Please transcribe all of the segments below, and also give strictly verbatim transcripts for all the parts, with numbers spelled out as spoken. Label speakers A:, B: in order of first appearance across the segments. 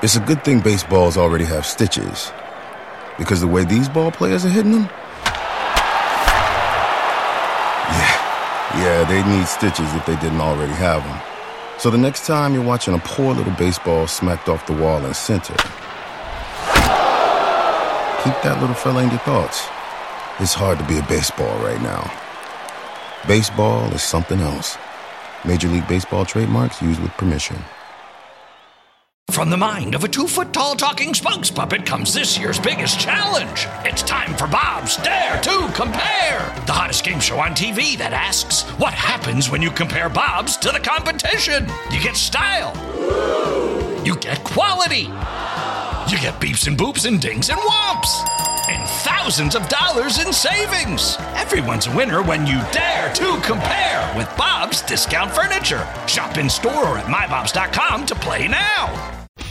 A: It's a good thing baseballs already have stitches, because the way these ball players are hitting them, yeah, yeah, they need stitches if they didn't already have them. So the next time you're watching a poor little baseball smacked off the wall in center, keep that little fella in your thoughts. It's hard to be a baseball right now. Baseball is something else. Major League Baseball trademarks used with permission.
B: From the mind of a two-foot-tall talking spokes puppet comes this year's biggest challenge. It's time for Bob's Dare to Compare, the hottest game show on T V that asks, what happens when you compare Bob's to the competition? You get style. You get quality. You get beeps and boops and dings and whomps. And thousands of dollars in savings. Everyone's a winner when you dare to compare with Bob's Discount Furniture. Shop in store or at my bobs dot com to play now.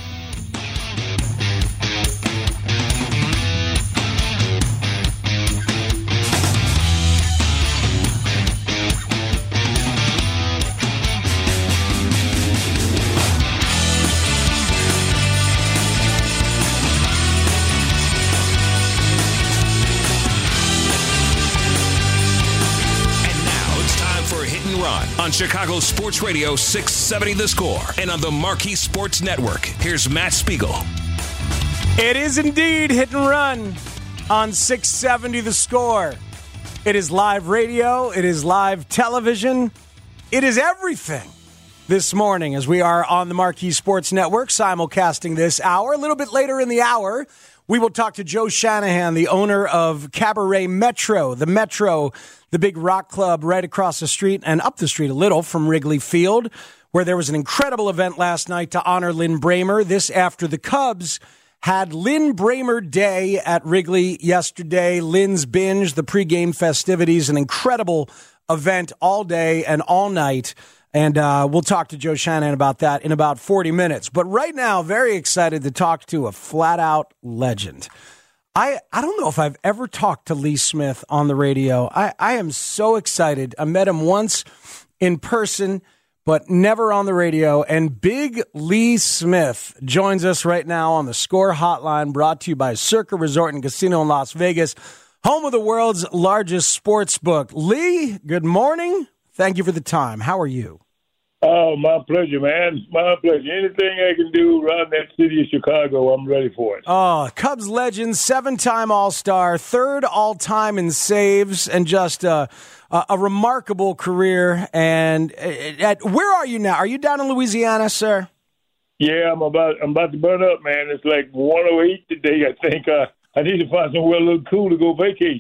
C: On Chicago Sports Radio six seventy The Score and on the Marquee Sports Network. Here's Matt Spiegel.
D: It is indeed Hit and Run on six seventy The Score. It is live radio. It is live television. It is everything this morning as we are on the Marquee Sports Network simulcasting this hour. A little bit later in the hour, we will talk to Joe Shanahan, the owner of Cabaret Metro, the Metro, the big rock club right across the street and up the street a little from Wrigley Field, where there was an incredible event last night to honor Lynn Bramer. This after the Cubs had Lynn Bramer Day at Wrigley yesterday. Lynn's Binge, the pregame festivities, an incredible event all day and all night. And uh, we'll talk to Joe Shanahan about that in about forty minutes. But right now, very excited to talk to a flat-out legend. I, I don't know if I've ever talked to Lee Smith on the radio. I, I am so excited. I met him once in person, but never on the radio. And Big Lee Smith joins us right now on the Score Hotline, brought to you by Circa Resort and Casino in Las Vegas, home of the world's largest sports book. Lee, good morning. Thank you for the time. How are you?
E: Oh, my pleasure, man. My pleasure. Anything I can do around that city of Chicago, I'm ready for it.
D: Oh, Cubs legend, seven-time All-Star, third all-time in saves, and just a, a, a remarkable career. And at, where are you now? Are you down in Louisiana, sir?
E: Yeah, I'm about I'm about to burn up, man. It's like one oh eight today. I think uh, I need to find somewhere a little cool to go vacation.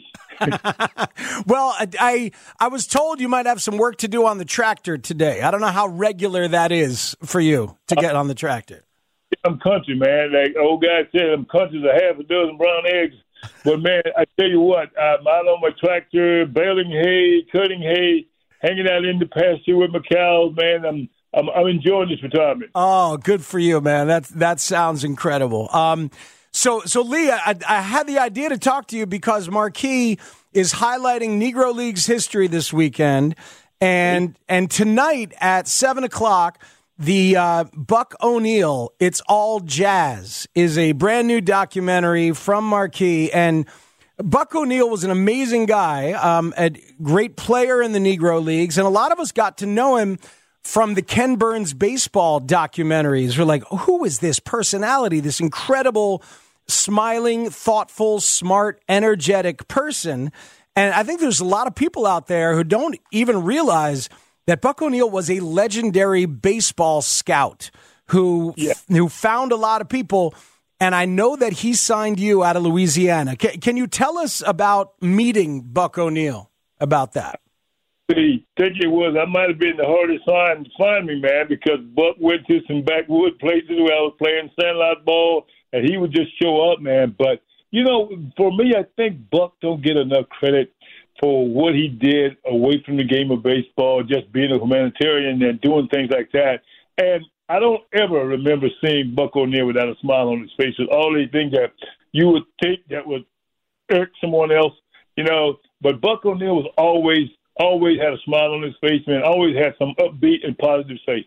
D: Well, I I was told you might have some work to do on the tractor today. I don't know how regular that is for you to get on the tractor.
E: I'm country, man. Like old guy said, I'm country as a half a dozen brown eggs. But, man, I tell you what, I'm out on my tractor, baling hay, cutting hay, hanging out in the pasture with my cows, man. I'm I'm, I'm enjoying this retirement.
D: Oh, good for you, man. That, that sounds incredible. Um So, so Lee, I, I had the idea to talk to you because Marquee is highlighting Negro League's history this weekend, and and tonight at seven o'clock, the uh, Buck O'Neil, It's All Jazz, is a brand new documentary from Marquee, and Buck O'Neil was an amazing guy, um, a great player in the Negro Leagues, and a lot of us got to know him from the Ken Burns baseball documentaries. We're like, who is this personality, this incredible, smiling, thoughtful, smart, energetic person? And I think there's a lot of people out there who don't even realize that Buck O'Neil was a legendary baseball scout who, yeah. who found a lot of people. And I know that he signed you out of Louisiana. Can, can you tell us about meeting Buck O'Neil, about that?
E: I think it was, I might have been the hardest sign to find me, man, because Buck went to some backwood places where I was playing sandlot ball, and he would just show up, man. But, you know, for me, I think Buck don't get enough credit for what he did away from the game of baseball, just being a humanitarian and doing things like that. And I don't ever remember seeing Buck O'Neil without a smile on his face with all these things that you would think that would irk someone else, you know. But Buck O'Neil was always Always had a smile on his face, man. Always had some upbeat and positive face.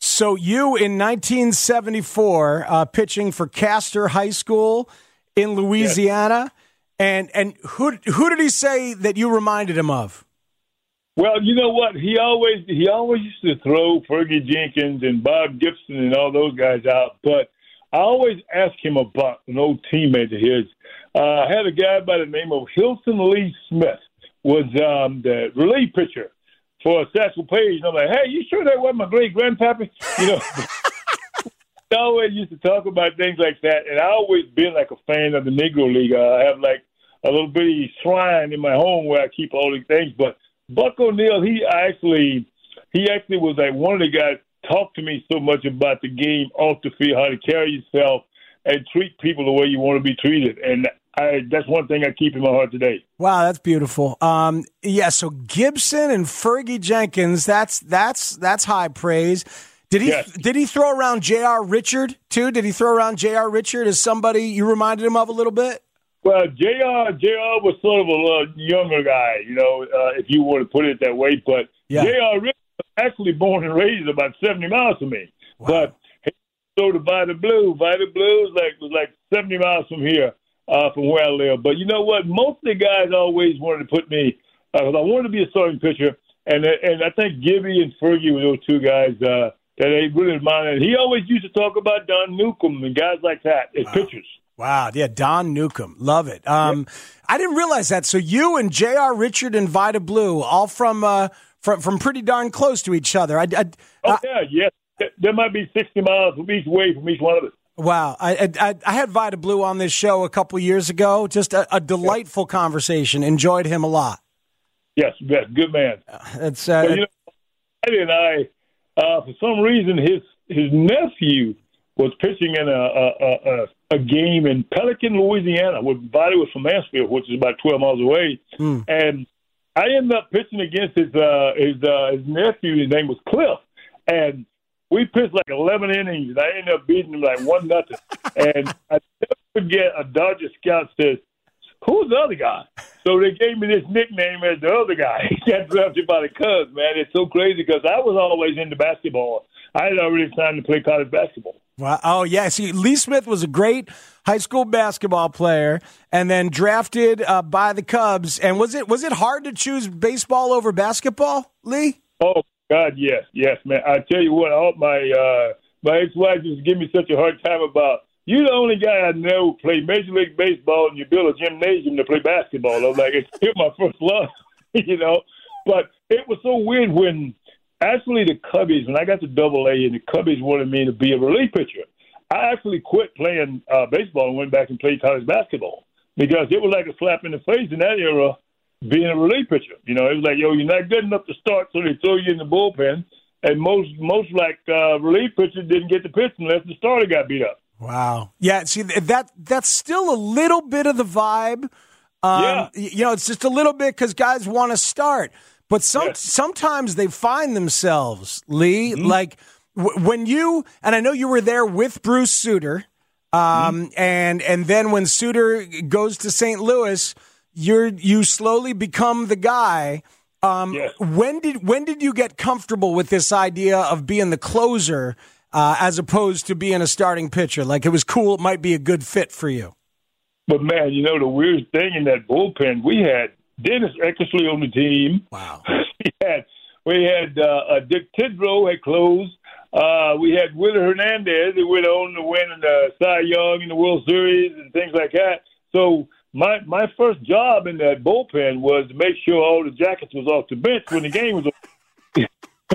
D: So you in nineteen seventy-four, uh, pitching for Castor High School in Louisiana, yes. and and who who did he say that you reminded him of?
E: Well, you know what? He always he always used to throw Fergie Jenkins and Bob Gibson and all those guys out, but I always ask him about an old teammate of his. Uh, I had a guy by the name of Hilton Lee Smith, was um, the relief pitcher for Satchel Paige. And I'm like, hey, you sure that wasn't my great-grandpappy? You know, I always used to talk about things like that, and I always been like a fan of the Negro League. Uh, I have like a little bitty shrine in my home where I keep all these things. But Buck O'Neil, he actually, he actually was like one of the guys talked to me so much about the game off the field, how to carry yourself and treat people the way you want to be treated. And I, that's one thing I keep in my heart today.
D: Wow, that's beautiful. Um, yeah, so Gibson and Fergie Jenkins, that's that's that's high praise. Did he yes. did he throw around J R. Richard too? Did he throw around J R. Richard as somebody you reminded him of a little bit?
E: Well, J R. J R. was sort of a little younger guy, you know, uh, if you want to put it that way. But yeah. J R. Richard was actually born and raised about seventy miles from me. Wow. But he threw to Vita Blue. Vita Blue was like was like seventy miles from here. Uh, from where I live. But you know what? Most of the guys always wanted to put me, because uh, I wanted to be a starting pitcher, and and I think Gibby and Fergie were those two guys uh, that they really admired. He always used to talk about Don Newcomb and guys like that as wow. pitchers.
D: Wow, yeah, Don Newcomb. Love it. Um, yeah. I didn't realize that. So you and J R. Richard and Vita Blue, all from uh, from, from pretty darn close to each other. I, I,
E: oh,
D: I,
E: yeah, yes. There might be sixty miles from each way from each one of us.
D: Wow. I, I I had Vita Blue on this show a couple years ago. Just a, a delightful conversation. Enjoyed him a lot.
E: Yes, yes, good man.
D: It's, uh,
E: well, you know, Eddie and I, uh, for some reason, his his nephew was pitching in a a, a, a game in Pelican, Louisiana, where Vita was from Mansfield, which is about twelve miles away. Mm. And I ended up pitching against his uh, his uh, his nephew. His name was Cliff, and we pitched like eleven innings, and I ended up beating him like one nothing. And I never forget, a Dodger scout says, "Who's the other guy?" So they gave me this nickname as the other guy. He got drafted by the Cubs, man. It's so crazy because I was always into basketball. I had already signed to play college basketball.
D: Wow. Oh, yeah. See, Lee Smith was a great high school basketball player and then drafted uh, by the Cubs. And was it was it hard to choose baseball over basketball, Lee?
E: Oh, God, yes, yes, man. I tell you what, all my uh, my ex-wife just give me such a hard time about, you're the only guy I know who played Major League Baseball and you build a gymnasium to play basketball. I was like, it's still my first love, you know. But it was so weird when actually the Cubbies, when I got to Double A and the Cubbies wanted me to be a relief pitcher, I actually quit playing uh, baseball and went back and played college basketball because it was like a slap in the face in that era. Being a relief pitcher, you know, it was like, yo, you're not good enough to start, so they throw you in the bullpen. And most, most like uh, relief pitchers didn't get the pitch unless the starter got beat up.
D: Wow. Yeah. See, that that's still a little bit of the vibe. Um, yeah. You know, it's just a little bit because guys want to start, but some yes. sometimes they find themselves, Lee, mm-hmm. like w- when you and I know you were there with Bruce Sutter, um, mm-hmm. and and then when Sutter goes to Saint Louis. You're you slowly become the guy. Um,
E: yes.
D: When did when did you get comfortable with this idea of being the closer uh, as opposed to being a starting pitcher? Like it was cool. It might be a good fit for you.
E: But man, you know the weirdest thing in that bullpen, we had Dennis Eckersley on the team.
D: Wow.
E: we had we had uh, Dick Tidrow had closed. Uh, we had Willie Hernandez that went on to win the Cy Young in the World Series and things like that. So. My my first job in that bullpen was to make sure all the jackets was off the bench when the game was over.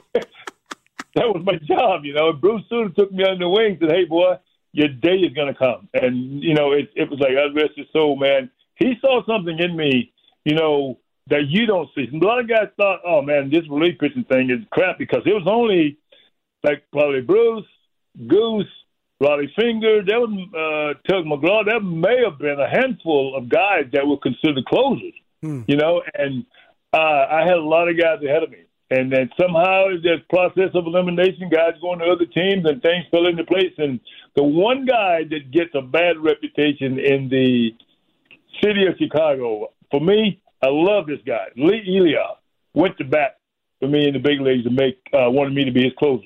E: That was my job, you know. Bruce Sutter took me under the wing and said, hey, boy, your day is going to come. And, you know, it, it was like, I rest his soul, man. He saw something in me, you know, that you don't see. A lot of guys thought, oh, man, this relief pitching thing is crap because it was only like probably Bruce, Goose, Roddy Finger, there was uh, Tug McGraw. There may have been a handful of guys that were considered closers, hmm. you know, and uh, I had a lot of guys ahead of me. And then somehow there's process of elimination, guys going to other teams, and things fell into place. And the one guy that gets a bad reputation in the city of Chicago, for me, I love this guy. Lee Elia went to bat for me in the big leagues and make uh, wanted me to be his closer.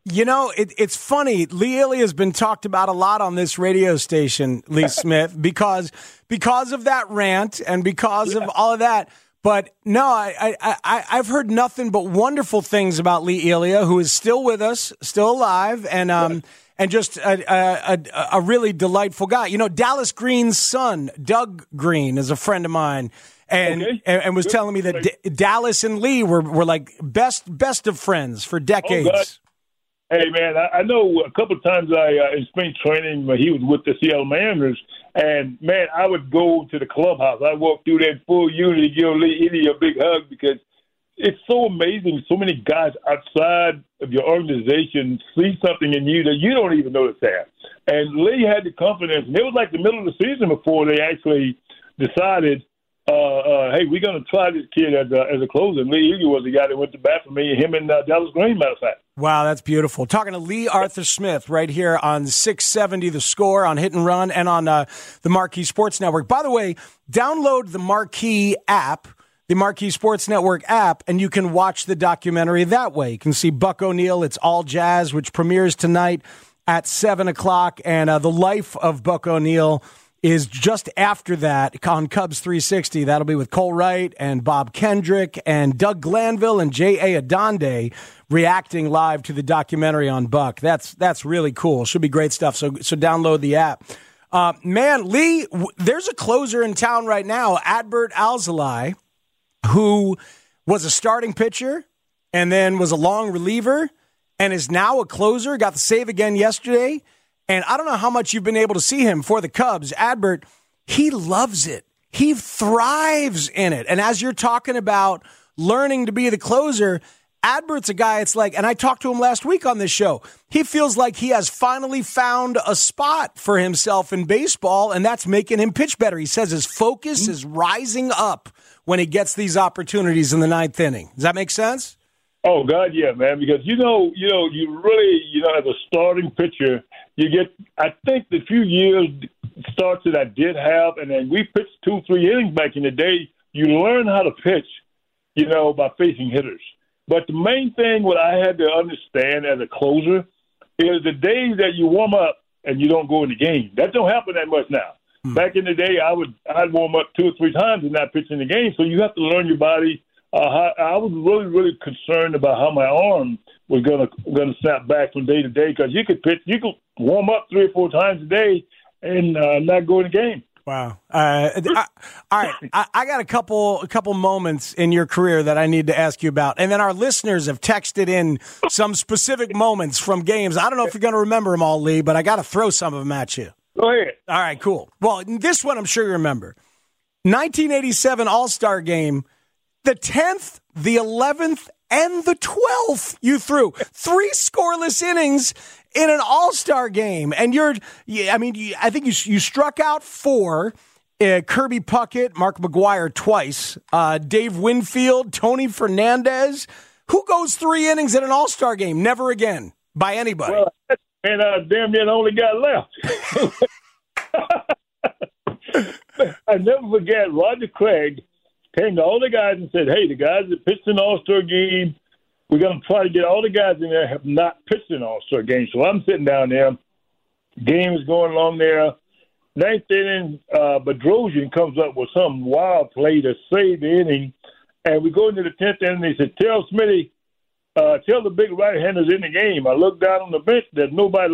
D: You know, it, it's funny. Lee Elia has been talked about a lot on this radio station, Lee Smith, because because of that rant and because yeah. of all of that. But no, I, I, I, I've heard nothing but wonderful things about Lee Elia, who is still with us, still alive, and um, yeah. and just a, a, a really delightful guy. You know, Dallas Green's son, Doug Green, is a friend of mine. And, okay. and and was Good. telling me that D- Dallas and Lee were, were like best best of friends for decades.
E: Oh, hey man, I, I know a couple of times I uh, in spring training when he was with the Seattle Mariners, and man, I would go to the clubhouse. I walk through that full unit to give Lee Elia a big hug because it's so amazing. So many guys outside of your organization see something in you that you don't even notice that. And Lee had the confidence, and it was like the middle of the season before they actually decided. Uh, uh, hey, we're going to try this kid as a, as a closer. Lee Elia was the guy that went to bat for me, him and uh, Dallas Green, matter of fact.
D: Wow, that's beautiful. Talking to Lee Arthur Smith right here on six seventy The Score, on Hit and Run, and on uh, the Marquee Sports Network. By the way, download the Marquee app, the Marquee Sports Network app, and you can watch the documentary that way. You can see Buck O'Neil, It's All Jazz, which premieres tonight at seven o'clock, and uh, the life of Buck O'Neil is just after that on Cubs three sixty. That'll be with Cole Wright and Bob Kendrick and Doug Glanville and J A. Adonde reacting live to the documentary on Buck. That's that's really cool. Should be great stuff. So so download the app. Uh, man, Lee, w- there's a closer in town right now, Adbert Alzolay, who was a starting pitcher and then was a long reliever and is now a closer. Got the save again yesterday. And I don't know how much you've been able to see him for the Cubs. Adbert, he loves it. He thrives in it. And as you're talking about learning to be the closer, Adbert's a guy, it's like, and I talked to him last week on this show, he feels like he has finally found a spot for himself in baseball, and that's making him pitch better. He says his focus is rising up when he gets these opportunities in the ninth inning. Does that make sense?
E: Oh, God, yeah, man, because, you know, you know, you really, you know, as a starting pitcher, you get, I think the few years starts that I did have, and then we pitched two, three innings back in the day, you learn how to pitch, you know, by facing hitters. But the main thing what I had to understand as a closer is the days that you warm up and you don't go in the game. That don't happen that much now. Hmm. Back in the day, I would, I'd warm up two or three times and not pitch in the game, so you have to learn your body. Uh, I was really, really concerned about how my arm was gonna gonna snap back from day to day because you could pitch, you could warm up three or four times a day and uh, not go in the game.
D: Wow! Uh, I, all right, I, I got a couple a couple moments in your career that I need to ask you about, and then our listeners have texted in some specific moments from games. I don't know if you're going to remember them all, Lee, but I got to throw some of them at you.
E: Go ahead.
D: All right, cool. Well, this one I'm sure you remember. nineteen eighty-seven All-Star Game. The tenth, the eleventh, and the twelfth you threw. Three scoreless innings in an all-star game. And you're, I mean, you, I think you you struck out four. Uh, Kirby Puckett, Mark McGwire twice. Uh, Dave Winfield, Tony Fernandez. Who goes three innings in an all-star game? Never again, by anybody.
E: Well, and uh, damn near the only guy left. I never forget Roger Craig came to all the guys and said, hey, the guys that pitched an all-star game, we're going to try to get all the guys in there have not pitched an all-star game. So I'm sitting down there. Game is going along there. Ninth inning, uh, Bedrosian comes up with some wild play to save the inning. And we go into the tenth inning, and they said, tell Smitty, uh, tell the big right-handers in the game. I look down on the bench, there's nobody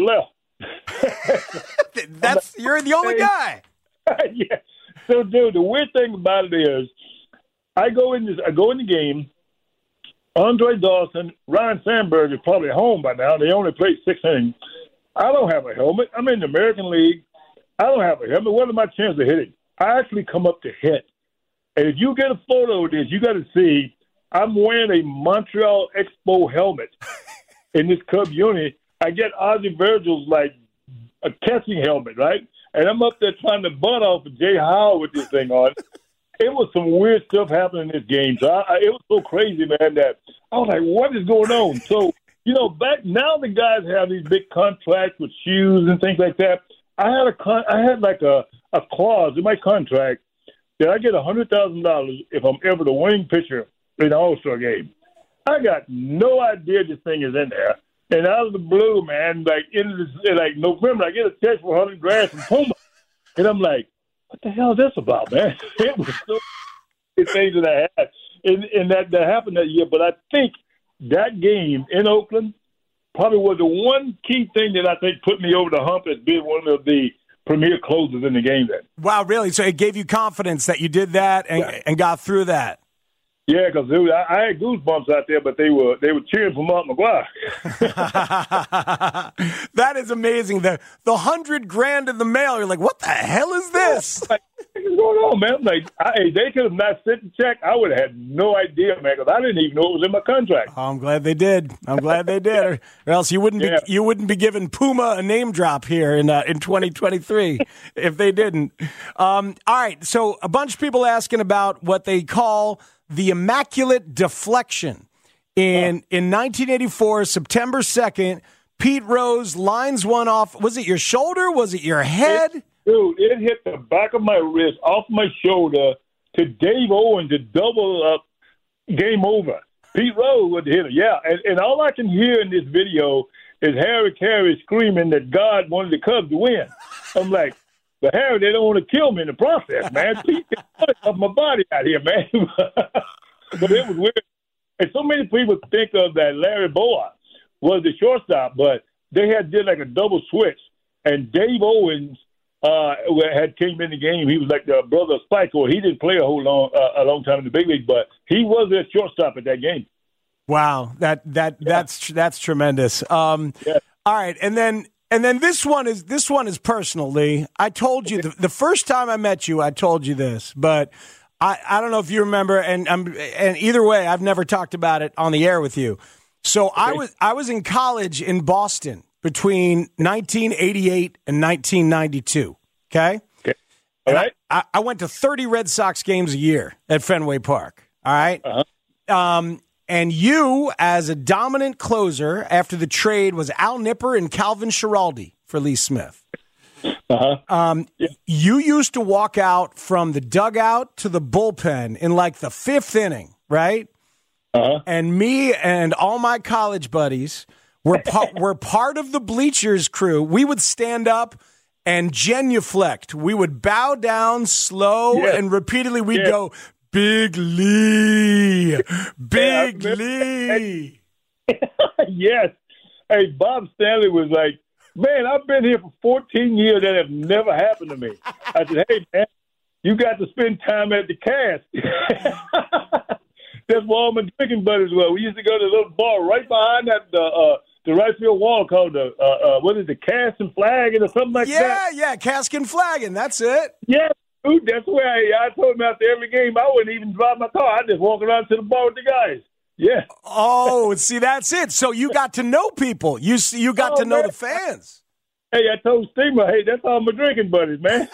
E: left.
D: That's You're the only guy.
E: Yeah. So, dude, the weird thing about it is, I go in this. I go in the game. Andre Dawson, Ryan Sandberg is probably home by now. They only played six innings. I don't have a helmet. I'm in the American League. I don't have a helmet. What are my chances of hitting? I actually come up to hit. And if you get a photo of this, you got to see I'm wearing a Montreal Expo helmet in this Cub unit. I get Ozzie Virgil's like a catching helmet, right? And I'm up there trying to butt off of Jay Howell with this thing on. It was some weird stuff happening in this game. So I, I, it was so crazy, man, that I was like, what is going on? So, you know, back now the guys have these big contracts with shoes and things like that. I had a con- I had like a, a clause in my contract that I get one hundred thousand dollars if I'm ever the winning pitcher in an All-Star game. I got no idea this thing is in there. And out of the blue, man, like in the, like November, I get a text for one hundred grand from Puma. And I'm like, what the hell is this about, man? It was so many things that I had. And, and that, that happened that year. But I think that game in Oakland probably was the one key thing that I think put me over the hump as being one of the premier closers in the game then.
D: Wow, really? So it gave you confidence that you did that and,
E: yeah.
D: and got through that.
E: Yeah, because I, I had goosebumps out there, but they were they were cheering for Mark McGwire.
D: That is amazing. The the hundred grand in the mail. You're like, what the hell is this?
E: Like, what's going on, man? Like, I, they could have not sent the check. I would have had no idea, man, because I didn't even know it was in my contract.
D: Oh, I'm glad they did. I'm glad they did, or, or else you wouldn't
E: yeah.
D: be you wouldn't be giving Puma a name drop here in uh, in twenty twenty-three if they didn't. Um, all right, so a bunch of people asking about what they call the immaculate deflection. In in nineteen eighty-four, September second, Pete Rose lines one off. Was it your shoulder? Was it your head?
E: It, dude, it hit the back of my wrist, off my shoulder, to Dave Owens, to double up, game over. Pete Rose was the hitter, yeah. And, and all I can hear in this video is Harry Carey screaming that God wanted the Cubs to win. I'm like, but Harry, they don't want to kill me in the process, man. Pete got off my body out here, man. But it was weird. And so many people think of that Larry Bowa was the shortstop, but they had did like a double switch. And Dave Owens uh, had came in the game. He was like the brother of Spike, or he didn't play a whole long uh, a long time in the big league, but he was their shortstop at that game.
D: Wow, that that yeah. that's that's tremendous. Um,
E: yeah. All
D: right, and then. And then this one is this one is personal, Lee. I told you the, the first time I met you, I told you this, but I, I don't know if you remember. And I'm, and either way, I've never talked about it on the air with you. So okay. I was I was in college in Boston between nineteen eighty-eight and nineteen ninety-two. Okay,
E: okay, all right.
D: I, I went to thirty Red Sox games a year at Fenway Park. All right.
E: Uh-huh.
D: Um. And you, as a dominant closer after the trade, was Al Nipper and Calvin Schiraldi for Lee Smith.
E: Uh-huh.
D: Um, yeah. You used to walk out from the dugout to the bullpen in like the fifth inning, right?
E: Uh-huh.
D: And me and all my college buddies were, pa- were part of the bleachers crew. We would stand up and genuflect. We would bow down slow
E: yeah.
D: and repeatedly we'd
E: yeah.
D: go, Big Lee, Big yeah, Lee.
E: Yes. Hey, Bob Stanley was like, man, I've been here for fourteen years. That have never happened to me. I said, hey, man, you got to spend time at the cast. That's where all my drinking buddies were. We used to go to a little bar right behind that uh, uh, the right field wall called the, uh, uh, what is it, Cask and Flagon or something like
D: yeah,
E: that?
D: Yeah, yeah, Cask and Flagon. That's it.
E: Yeah. Dude, that's where I, I told him after every game I wouldn't even drive my car. I just walk around to the bar with the guys. Yeah.
D: Oh, see, that's it. So you got to know people. You you got
E: oh,
D: to know
E: man.
D: the fans.
E: Hey, I told Steamer, hey, that's all my drinking buddies, man.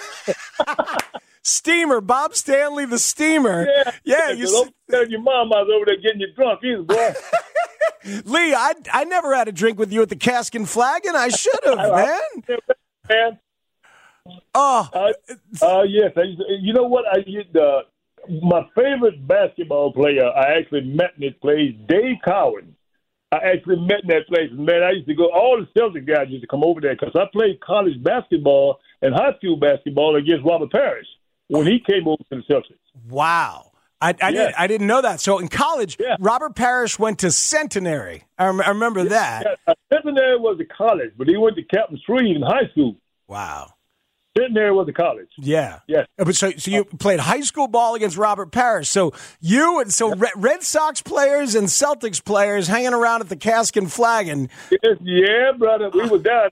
D: Steamer, Bob Stanley, the Steamer.
E: Yeah,
D: yeah.
E: You don't tell your mom I was over there getting you drunk either, boy.
D: Lee, I I never had a drink with you at the Cask and Flagon. I should have, man.
E: Man.
D: Oh,
E: uh, uh, yes. I, you know what? I used uh, my favorite basketball player. I actually met in this place, Dave Cowan. I actually met in that place. Man, I used to go. All the Celtic guys used to come over there because I played college basketball and high school basketball against Robert Parrish when he came over to the Celtics.
D: Wow. I, I,
E: yeah.
D: didn't, I didn't know that. So in college,
E: yeah.
D: Robert Parrish went to Centenary. I, rem- I remember
E: yeah,
D: that.
E: Yeah. Centenary was a college, but he went to Captain Shreve in high school.
D: Wow.
E: Centenary was a college.
D: Yeah.
E: Yes.
D: But so, so you played high school ball against Robert Parrish. So you and so Red, Red Sox players and Celtics players hanging around at the Cask and Flagon.
E: Yes, yeah, brother. We were down.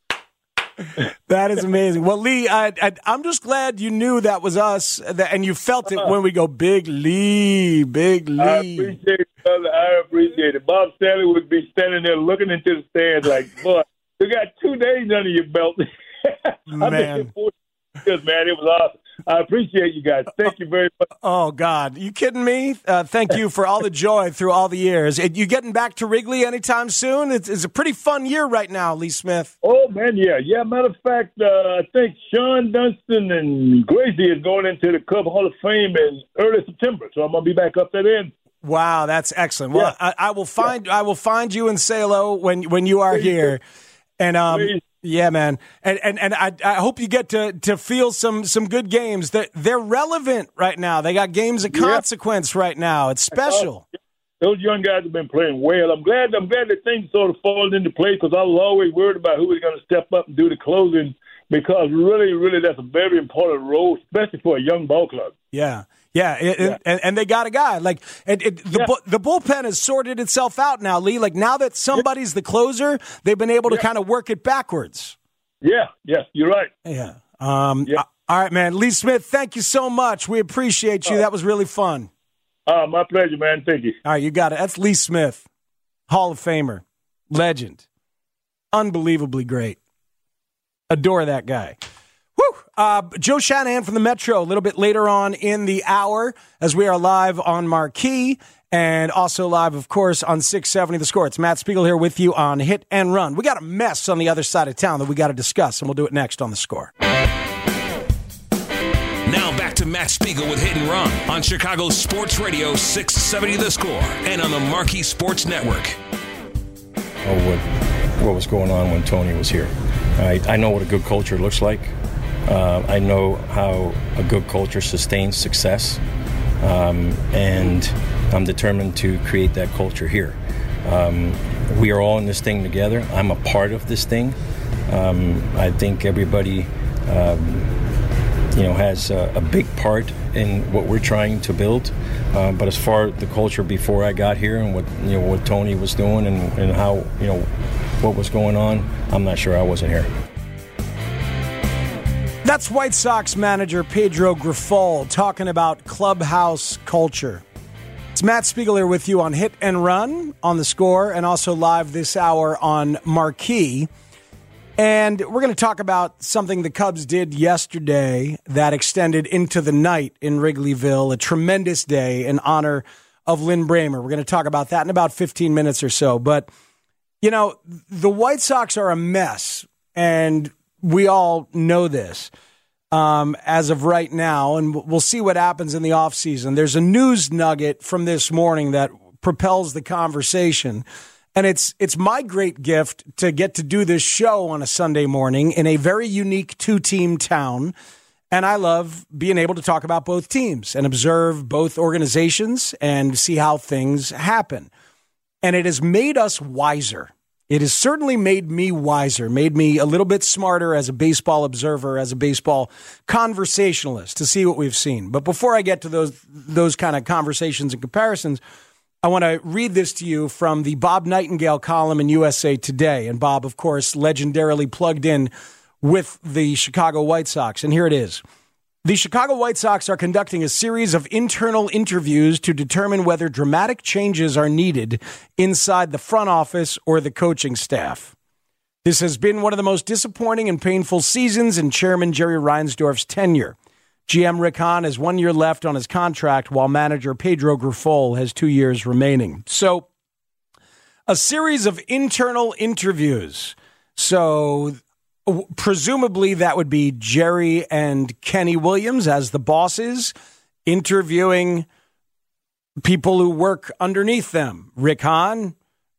D: That is amazing. Well, Lee, I, I, I'm just glad you knew that was us, that, and you felt it when we go, Big Lee, Big Lee.
E: I appreciate it, brother. I appreciate it. Bob Stanley would be standing there looking into the stands like, boy, you got two days under your belt.
D: Man.
E: I've been here forty years, man. It was awesome. I appreciate you guys. Thank you very much.
D: Oh, God. You kidding me? Uh, thank you for all the joy through all the years. You getting back to Wrigley anytime soon? It's, it's a pretty fun year right now, Lee Smith.
E: Oh, man, yeah. Yeah, matter of fact, uh, I think Sean Dunston and Gracie is going into the Cub Hall of Fame in early September, so I'm going to be back up there then.
D: Wow, that's excellent. Well,
E: Yeah.
D: I, I will find I will find you and say hello when when you are here. And um,
E: Please.
D: yeah, man, and and and I I hope you get to to feel some some good games. That they're relevant right now. They got games of consequence right now. It's special.
E: Those young guys have been playing well. I'm glad. I'm glad that things sort of fallen into place because I was always worried about who was going to step up and do the closing. Because really, really, that's a very important role, especially for a young ball club.
D: Yeah. Yeah, it,
E: Yeah.
D: And, and they got a guy like it, it, the
E: Yeah.
D: bu- the bullpen has sorted itself out now, Lee. Like now that somebody's the closer, they've been able to
E: Yeah.
D: kind of work it backwards.
E: Yeah, yeah, you're right.
D: Yeah. Um.
E: Yeah.
D: All right, man. Lee Smith, thank you so much. We appreciate you.
E: Oh.
D: That was really fun.
E: Uh, my pleasure, man. Thank you.
D: All right, you got it. That's Lee Smith, Hall of Famer, legend, unbelievably great. Adore that guy. Woo! Uh, Joe Shanahan from the Metro a little bit later on in the hour as we are live on Marquee and also live, of course, on six seventy The Score. It's Matt Spiegel here with you on Hit and Run. We got a mess on the other side of town that we got to discuss, and we'll do it next on The Score.
C: Now back to Matt Spiegel with Hit and Run on Chicago's Sports Radio six seventy The Score and on the Marquee Sports Network.
F: Oh, what, what was going on when Tony was here. I, I know what a good culture looks like. Uh, I know how a good culture sustains success, um, and I'm determined to create that culture here. Um, we are all in this thing together. I'm a part of this thing. Um, I think everybody, um, you know, has a, a big part in what we're trying to build. Uh, but as far as the culture before I got here and what you know what Tony was doing and, and how you know what was going on, I'm not sure. I wasn't here.
D: That's White Sox manager Pedro Grifol talking about clubhouse culture. It's Matt Spiegel here with you on Hit and Run on The Score and also live this hour on Marquee. And we're going to talk about something the Cubs did yesterday that extended into the night in Wrigleyville, a tremendous day in honor of Lynn Bramer. We're going to talk about that in about fifteen minutes or so. But, you know, the White Sox are a mess, and we all know this um, as of right now, and we'll see what happens in the offseason. There's a news nugget from this morning that propels the conversation. And it's it's my great gift to get to do this show on a Sunday morning in a very unique two-team town. And I love being able to talk about both teams and observe both organizations and see how things happen. And it has made us wiser. It has certainly made me wiser, made me a little bit smarter as a baseball observer, as a baseball conversationalist to see what we've seen. But before I get to those those kind of conversations and comparisons, I want to read this to you from the Bob Nightingale column in U S A Today. And Bob, of course, legendarily plugged in with the Chicago White Sox. And here it is. The Chicago White Sox are conducting a series of internal interviews to determine whether dramatic changes are needed inside the front office or the coaching staff. This has been one of the most disappointing and painful seasons in Chairman Jerry Reinsdorf's tenure. G M Rick Hahn has one year left on his contract, while manager Pedro Grifol has two years remaining. So, a series of internal interviews. So, presumably that would be Jerry and Kenny Williams as the bosses interviewing people who work underneath them. Rick Hahn,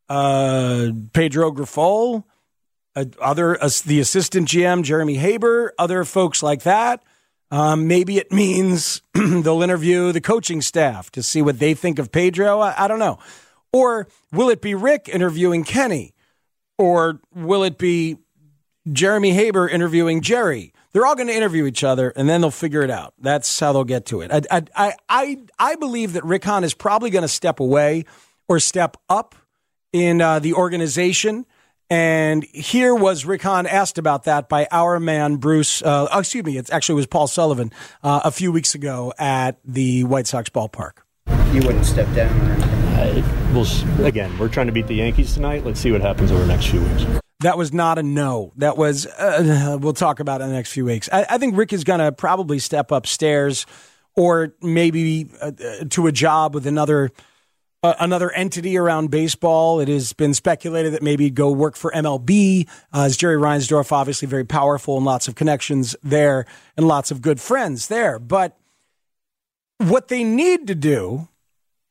D: uh, Pedro Grifol, uh, other uh, the assistant G M Jeremy Haber, other folks like that. Um, maybe it means they'll interview the coaching staff to see what they think of Pedro. I, I don't know. Or will it be Rick interviewing Kenny? Or will it be Jeremy Haber interviewing Jerry? They're all going to interview each other, and then they'll figure it out. That's how they'll get to it. I I I, I believe that Rick Hahn is probably going to step away or step up in uh, the organization. And here was Rick Hahn asked about that by our man, Bruce. Uh, oh, excuse me, it actually was Paul Sullivan uh, a few weeks ago at the White Sox ballpark.
G: You wouldn't step down or anything?
H: Uh, we'll, again, we're trying to beat the Yankees tonight. Let's see what happens over the next few weeks.
D: That was not a no. That was, uh, we'll talk about it in the next few weeks. I, I think Rick is going to probably step upstairs or maybe uh, to a job with another Uh, another entity around baseball. It has been speculated that maybe he'd go work for M L B, uh, as Jerry Reinsdorf, obviously very powerful and lots of connections there and lots of good friends there. But what they need to do,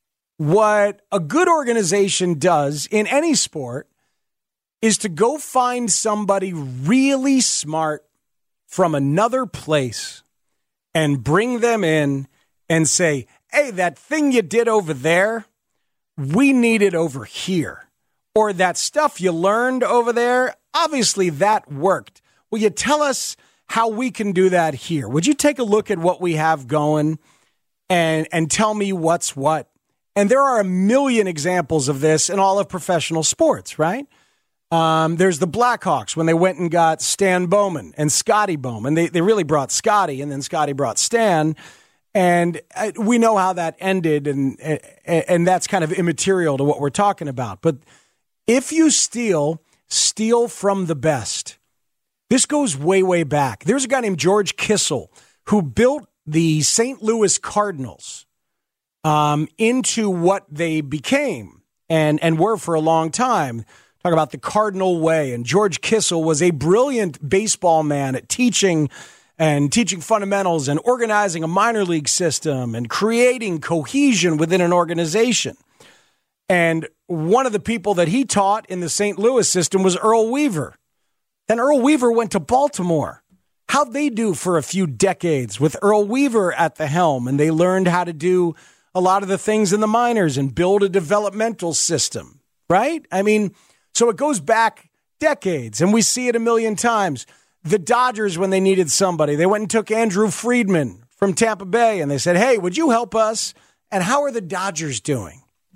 D: what a good organization does in any sport is to go find somebody really smart from another place and bring them in and say, hey, that thing you did over there, we need it over here. Or that stuff you learned over there, obviously that worked. Will you tell us how we can do that here? Would you take a look at what we have going and and tell me what's what? And there are a million examples of this in all of professional sports, right? Um, there's the Blackhawks when they went and got Stan Bowman and Scotty Bowman. They, they really brought Scotty, and then Scotty brought Stan. And we know how that ended, and and that's kind of immaterial to what we're talking about. But if you steal, steal from the best. This goes way, way back. There's a guy named George Kissel who built the Saint Louis Cardinals um, into what they became and, and were for a long time. Talk about the Cardinal way. And George Kissel was a brilliant baseball man at teaching and teaching fundamentals and organizing a minor league system and creating cohesion within an organization. And one of the people that he taught in the Saint Louis system was Earl Weaver. Then Earl Weaver went to Baltimore. How'd they do for a few decades with Earl Weaver at the helm? And they learned how to do a lot of the things in the minors and build a developmental system, right? I mean, so it goes back decades, and we see it a million times. The Dodgers, when they needed somebody, they went and took Andrew Friedman from Tampa Bay, and they said, hey, would you help us? And how are the Dodgers doing?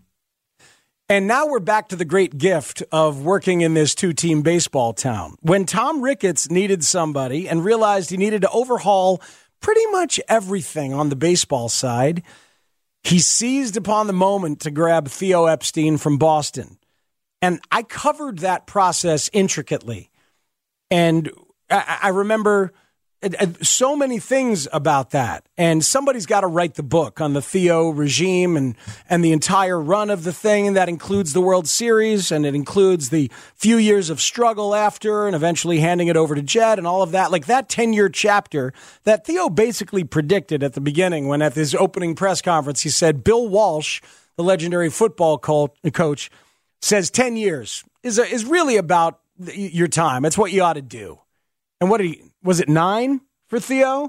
D: And now we're back to the great gift of working in this two-team baseball town. When Tom Ricketts needed somebody and realized he needed to overhaul pretty much everything on the baseball side, he seized upon the moment to grab Theo Epstein from Boston. And I covered that process intricately. And I, I remember so many things about that. And somebody's got to write the book on the Theo regime and, and the entire run of the thing. And that includes the World Series, and it includes the few years of struggle after and eventually handing it over to Jed and all of that. Like that ten-year chapter that Theo basically predicted at the beginning when at his opening press conference, he said, Bill Walsh, the legendary football coach, says ten years is, a, is really about your time. It's what you ought to do. And what did he, was it nine for Theo?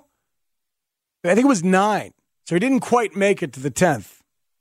D: I think it was nine. So he didn't quite make it to the tenth.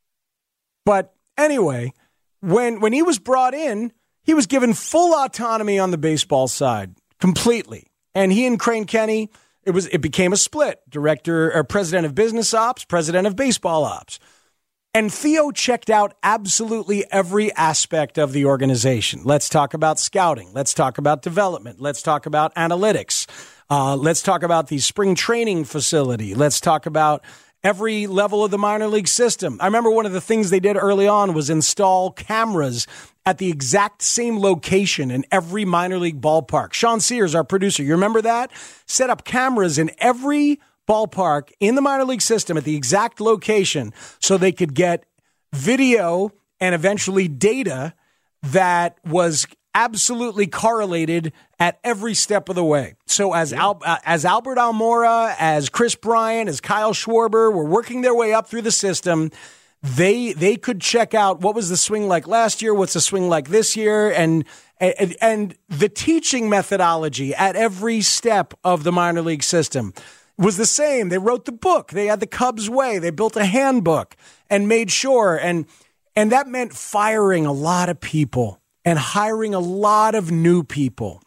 D: But anyway, when when he was brought in, he was given full autonomy on the baseball side, completely. And he and Crane Kenny, it was it became a split. Director or president of business ops, president of baseball ops. And Theo checked out absolutely every aspect of the organization. Let's talk about scouting. Let's talk about development. Let's talk about analytics. Uh, let's talk about the spring training facility. Let's talk about every level of the minor league system. I remember one of the things they did early on was install cameras at the exact same location in every minor league ballpark. Sean Sears, our producer, you remember that? Set up cameras in every ballpark in the minor league system at the exact location so they could get video and eventually data that was absolutely correlated at every step of the way. So as Al, uh, as Albert Almora, as Chris Bryant, as Kyle Schwarber were working their way up through the system, they they could check out what was the swing like last year, what's the swing like this year, and and, and the teaching methodology at every step of the minor league system was the same. They wrote the book. They had the Cubs way. They built a handbook and made sure. And and that meant firing a lot of people and hiring a lot of new people.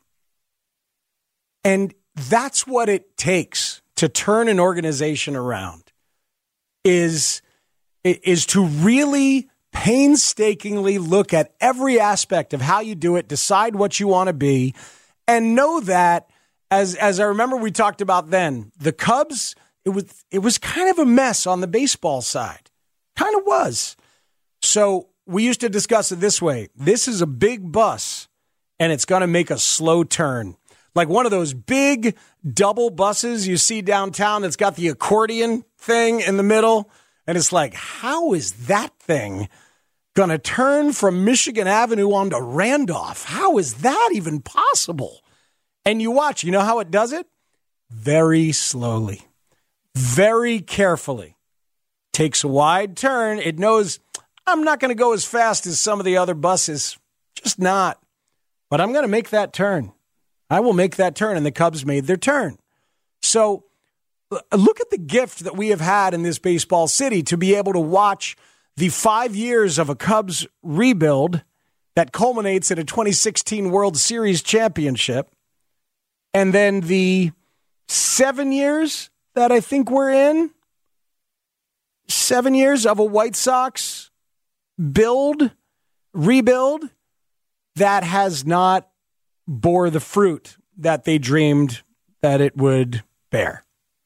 D: And that's what it takes to turn an organization around, is, is to really painstakingly look at every aspect of how you do it, decide what you want to be, and know that As as I remember we talked about then, the Cubs, it was it was kind of a mess on the baseball side. Kind of was. So we used to discuss it this way. This is a big bus, and it's going to make a slow turn. Like one of those big double buses you see downtown that's got the accordion thing in the middle. And it's like, how is that thing going to turn from Michigan Avenue onto Randolph? How is that even possible? And you watch, you know how it does it? Very slowly, very carefully. Takes a wide turn. It knows I'm not going to go as fast as some of the other buses. Just not. But I'm going to make that turn. I will make that turn, and the Cubs made their turn. So look at the gift that we have had in this baseball city to be able to watch the five years of a Cubs rebuild that culminates in a twenty sixteen World Series championship, and then the seven years that I think we're in, seven years of a White Sox build, rebuild, that has not bore the fruit that they dreamed that it would bear.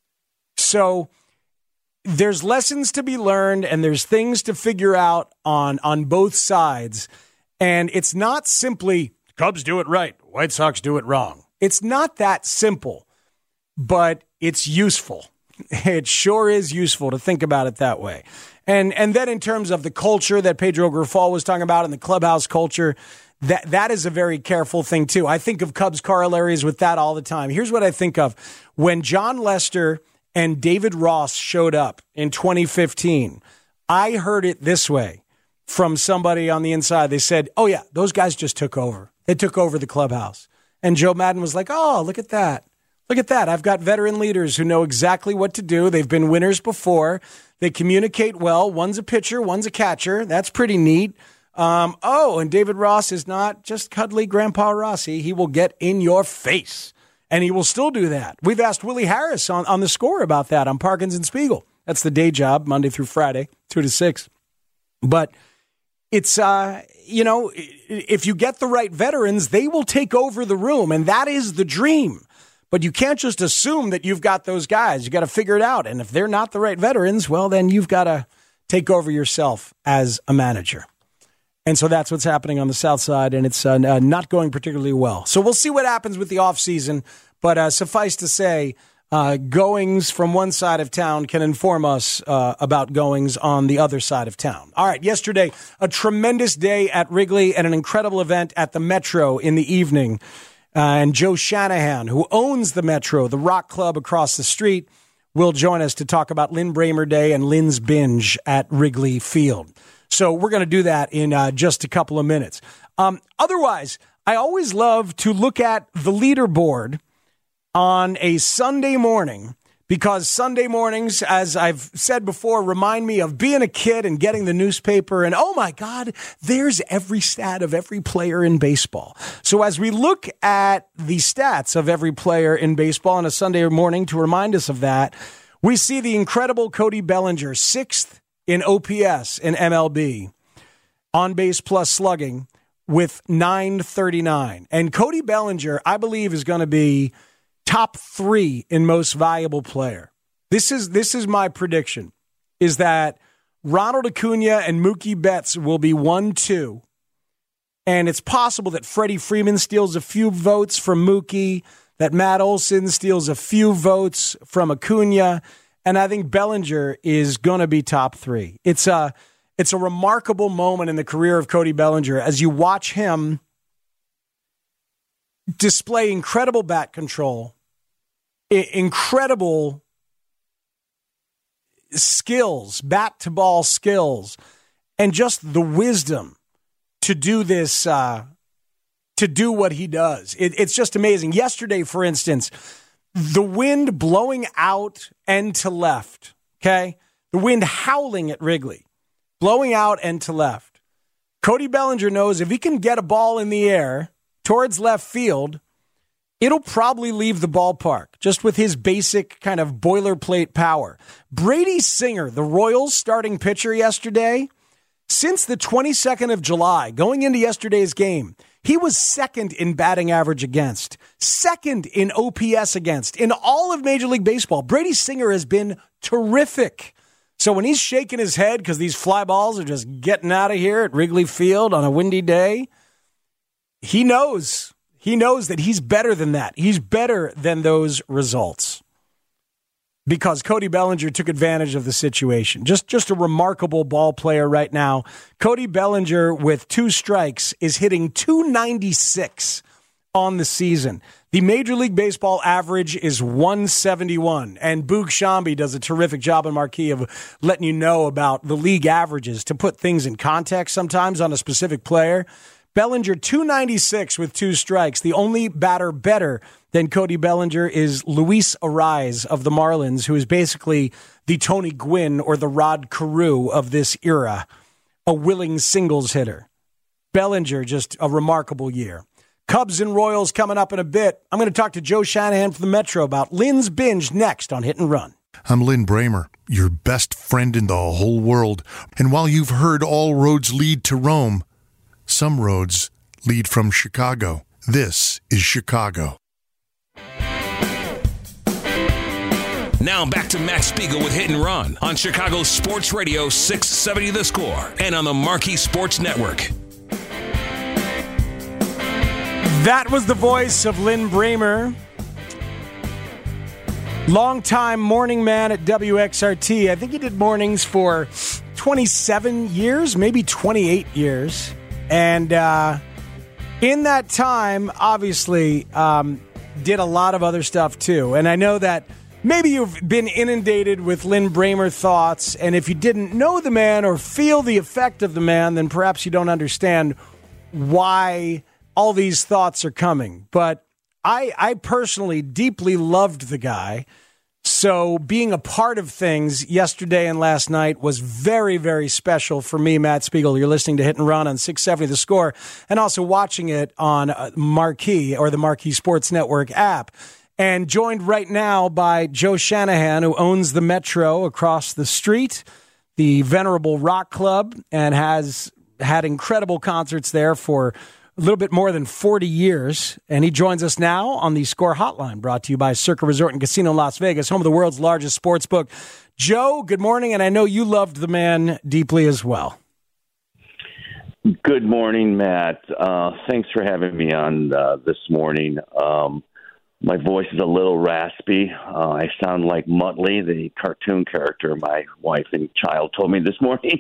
D: So there's lessons to be learned, and there's things to figure out on, on both sides. And it's not simply Cubs do it right, White Sox do it wrong. It's not that simple, but it's useful. It sure is useful to think about it that way. And and then in terms of the culture that Pedro Grifol was talking about and the clubhouse culture, that that is a very careful thing too. I think of Cubs corollaries with that all the time. Here's what I think of. When John Lester and David Ross showed up in twenty fifteen, I heard it this way from somebody on the inside. They said, oh yeah, those guys just took over. They took over the clubhouse. And Joe Madden was like, oh, look at that. Look at that. I've got veteran leaders who know exactly what to do. They've been winners before. They communicate well. One's a pitcher, one's a catcher. That's pretty neat. Um, oh, and David Ross is not just cuddly Grandpa Rossi. He will get in your face, and he will still do that. We've asked Willie Harris on, on the Score about that on Parkins and Spiegel. That's the day job, Monday through Friday, two to six. But it's, uh, you know, if you get the right veterans, they will take over the room, and that is the dream. But you can't just assume that you've got those guys. You got to figure it out. And if they're not the right veterans, well, then you've got to take over yourself as a manager. And so that's what's happening on the South Side, and it's uh, not going particularly well. So we'll see what happens with the offseason. But uh, suffice to say, uh, goings from one side of town can inform us uh, about goings on the other side of town. All right, yesterday, a tremendous day at Wrigley and an incredible event at the Metro in the evening. Uh, and Joe Shanahan, who owns the Metro, the rock club across the street, will join us to talk about Lynn Bramer Day and Lynn's Binge at Wrigley Field. So we're going to do that in uh, just a couple of minutes. Um, otherwise, I always love to look at the leaderboard on a Sunday morning, because Sunday mornings, as I've said before, remind me of being a kid and getting the newspaper and, oh my God, there's every stat of every player in baseball. So as we look at the stats of every player in baseball on a Sunday morning to remind us of that, we see the incredible Cody Bellinger, sixth in O P S in M L B, on base plus slugging with nine thirty-nine. And Cody Bellinger, I believe, is going to be top three in most valuable player. This is this is my prediction, is that Ronald Acuna and Mookie Betts will be one two. And it's possible that Freddie Freeman steals a few votes from Mookie, that Matt Olson steals a few votes from Acuna, and I think Bellinger is going to be top three. It's a, it's a remarkable moment in the career of Cody Bellinger as you watch him display incredible bat control, I- incredible skills, bat-to-ball skills, and just the wisdom to do this, uh, to do what he does. It, it's just amazing. Yesterday, for instance, the wind blowing out end to left, okay? The wind howling at Wrigley, blowing out end to left. Cody Bellinger knows if he can get a ball in the air towards left field, it'll probably leave the ballpark, just with his basic kind of boilerplate power. Brady Singer, the Royals starting pitcher yesterday, since the twenty-second of July, going into yesterday's game, he was second in batting average against, second in O P S against. In all of Major League Baseball, Brady Singer has been terrific. So when he's shaking his head because these fly balls are just getting out of here at Wrigley Field on a windy day, he knows. He knows that he's better than that. He's better than those results, because Cody Bellinger took advantage of the situation. Just, just a remarkable ball player right now. Cody Bellinger, with two strikes, is hitting two ninety-six on the season. The Major League Baseball average is one seventy-one, and Boog Shambi does a terrific job in Marquee of letting you know about the league averages to put things in context sometimes on a specific player. Bellinger, two ninety-six with two strikes. The only batter better than Cody Bellinger is Luis Arraez of the Marlins, who is basically the Tony Gwynn or the Rod Carew of this era, a willing singles hitter. Bellinger, just a remarkable year. Cubs and Royals coming up in a bit. I'm going to talk to Joe Shanahan from the Metro about Lynn's Binge next on Hit and Run.
I: I'm Lynn Bramer, your best friend in the whole world. And while you've heard all roads lead to Rome, some roads lead from Chicago. This is Chicago.
C: Now back to Matt Spiegel with Hit and Run on Chicago Sports Radio six seventy The Score and on the Marquee Sports Network.
D: That was the voice of Lynn Bramer, longtime morning man at W X R T. I think he did mornings for twenty-seven years, maybe twenty-eight years. And uh, in that time, obviously, um, did a lot of other stuff too. And I know that maybe you've been inundated with Lynn Bramer thoughts, and if you didn't know the man or feel the effect of the man, then perhaps you don't understand why all these thoughts are coming. But I, I personally deeply loved the guy. So being a part of things yesterday and last night was very, very special for me, Matt Spiegel. You're listening to Hit and Run on six seventy The Score and also watching it on Marquee or the Marquee Sports Network app. And joined right now by Joe Shanahan, who owns the Metro across the street, the Venerable Rock Club, and has had incredible concerts there for a little bit more than forty years, and he joins us now on the Score Hotline, brought to you by Circa Resort and Casino in Las Vegas, home of the world's largest sports book. Joe, good morning, and I know you loved the man deeply as well.
J: Good morning, Matt. Uh, thanks for having me on uh, this morning. Um, my voice is a little raspy. Uh, I sound like Muttley, the cartoon character my wife and child told me this morning.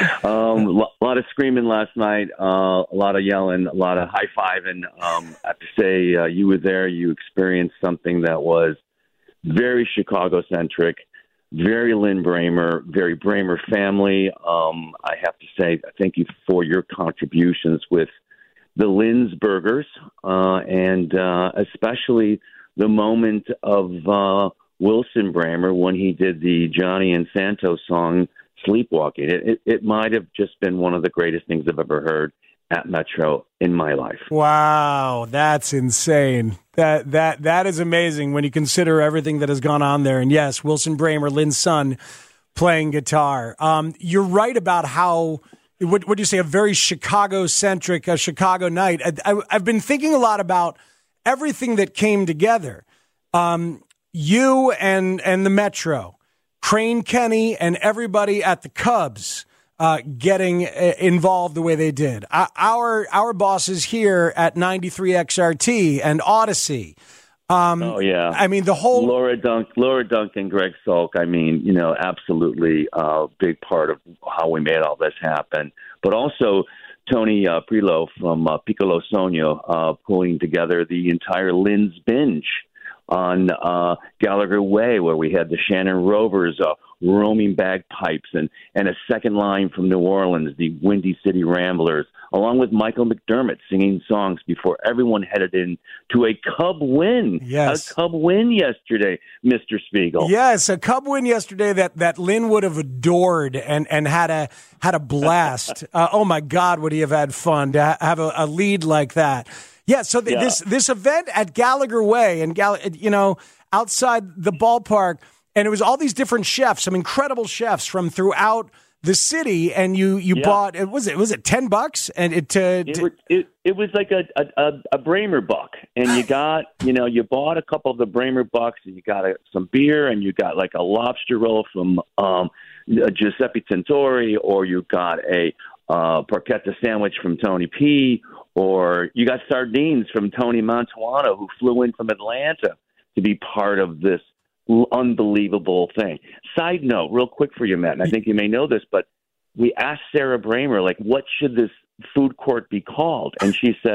J: um, a lot of screaming last night, uh, a lot of yelling, a lot of high-fiving. Um, I have to say, uh, you were there. You experienced something that was very Chicago-centric, very Lynn Bramer, very Bramer family. Um, I have to say, thank you for your contributions with the Lynn's Burgers, uh, and uh, especially the moment of uh, Wilson Bramer when he did the Johnny and Santos song, Sleepwalking. It, it, it might have just been one of the greatest things I've ever heard at Metro in my life.
D: Wow, that's insane. That that That is amazing when you consider everything that has gone on there. And yes, Wilson Bramer, Lynn's son, playing guitar. Um, you're right about how... What would you say? A very Chicago-centric, a Chicago night. I, I, I've been thinking a lot about everything that came together. Um, you and and the Metro, Crane Kenny, and everybody at the Cubs uh, getting involved the way they did. Our our bosses here at ninety-three X R T and Odyssey. Um,
J: oh yeah,
D: I mean the whole
J: Laura Dunk, Laura Duncan, Greg Salk. I mean, you know, absolutely a uh, big part of how we made all this happen. But also Tony uh, Prilo from uh, Piccolo Sonio uh, pulling together the entire Lynn's Binge on uh, Gallagher Way, where we had the Shannon Rovers uh, roaming bagpipes and, and a second line from New Orleans, the Windy City Ramblers, along with Michael McDermott singing songs before everyone headed in to a Cub win.
D: Yes.
J: A Cub win yesterday, Mister Spiegel.
D: Yes, a Cub win yesterday that, that Lynn would have adored and, and had a had a blast. uh, oh, my God, would he have had fun to ha- have a, a lead like that. Yeah, so th-
J: yeah.
D: this this event at Gallagher Way, and Gall- you know, outside the ballpark, and it was all these different chefs, some incredible chefs from throughout the city, and you you
J: yeah.
D: bought it was it was it ten bucks, and it uh,
J: it, was, it it was like a a, a Bramer buck, and you got you know you bought a couple of the Bramer bucks, and you got a, some beer, and you got like a lobster roll from um, Giuseppe Tintori, or you got a uh, porchetta sandwich from Tony P. Or you got sardines from Tony Mantuano, who flew in from Atlanta to be part of this unbelievable thing. Side note, real quick for you, Matt, and I think you may know this, but we asked Sarah Bramer, like, what should this food court be called? And she said,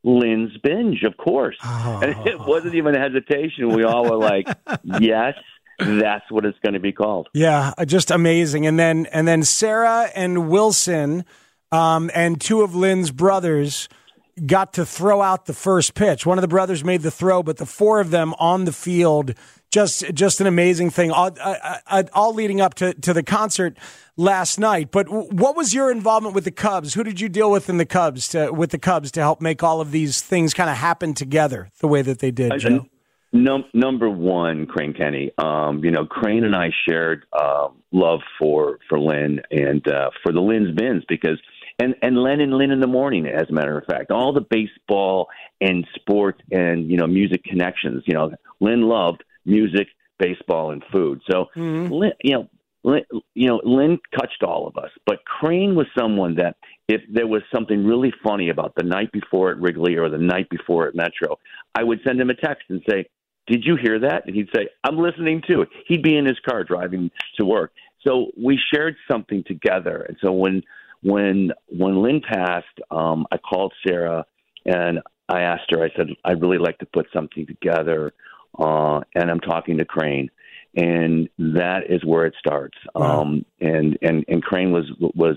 J: Lynn's Binge, of course. Oh. And it wasn't even a hesitation. We all were like, yes, that's what it's going to be called.
D: Yeah, just amazing. And then and then Sarah and Wilson um, and two of Lynn's brothers got to throw out the first pitch. One of the brothers made the throw, but the four of them on the field, just just an amazing thing, all, uh, all leading up to, to the concert last night. But what was your involvement with the Cubs? Who did you deal with in the Cubs to, with the Cubs to help make all of these things kind of happen together the way that they did, Joe?
J: Num- number one, Crane Kenny. Um, you know, Crane and I shared uh, love for for Lynn and uh, for the Lynn's Bins because, and and Len and Lynn in the morning, as a matter of fact, all the baseball and sport and you know music connections. You know, Lynn loved music, baseball, and food. So, mm-hmm. Lynn, you know. Lynn, you know, Lynn touched all of us, but Crane was someone that if there was something really funny about the night before at Wrigley or the night before at Metro, I would send him a text and say, did you hear that? And he'd say, I'm listening to it. He'd be in his car driving to work. So we shared something together. And so when when when Lynn passed, um, I called Sarah and I asked her, I said, I'd really like to put something together, uh, and I'm talking to Crane. And that is where it starts. Wow. Um, and, and, and Crane was was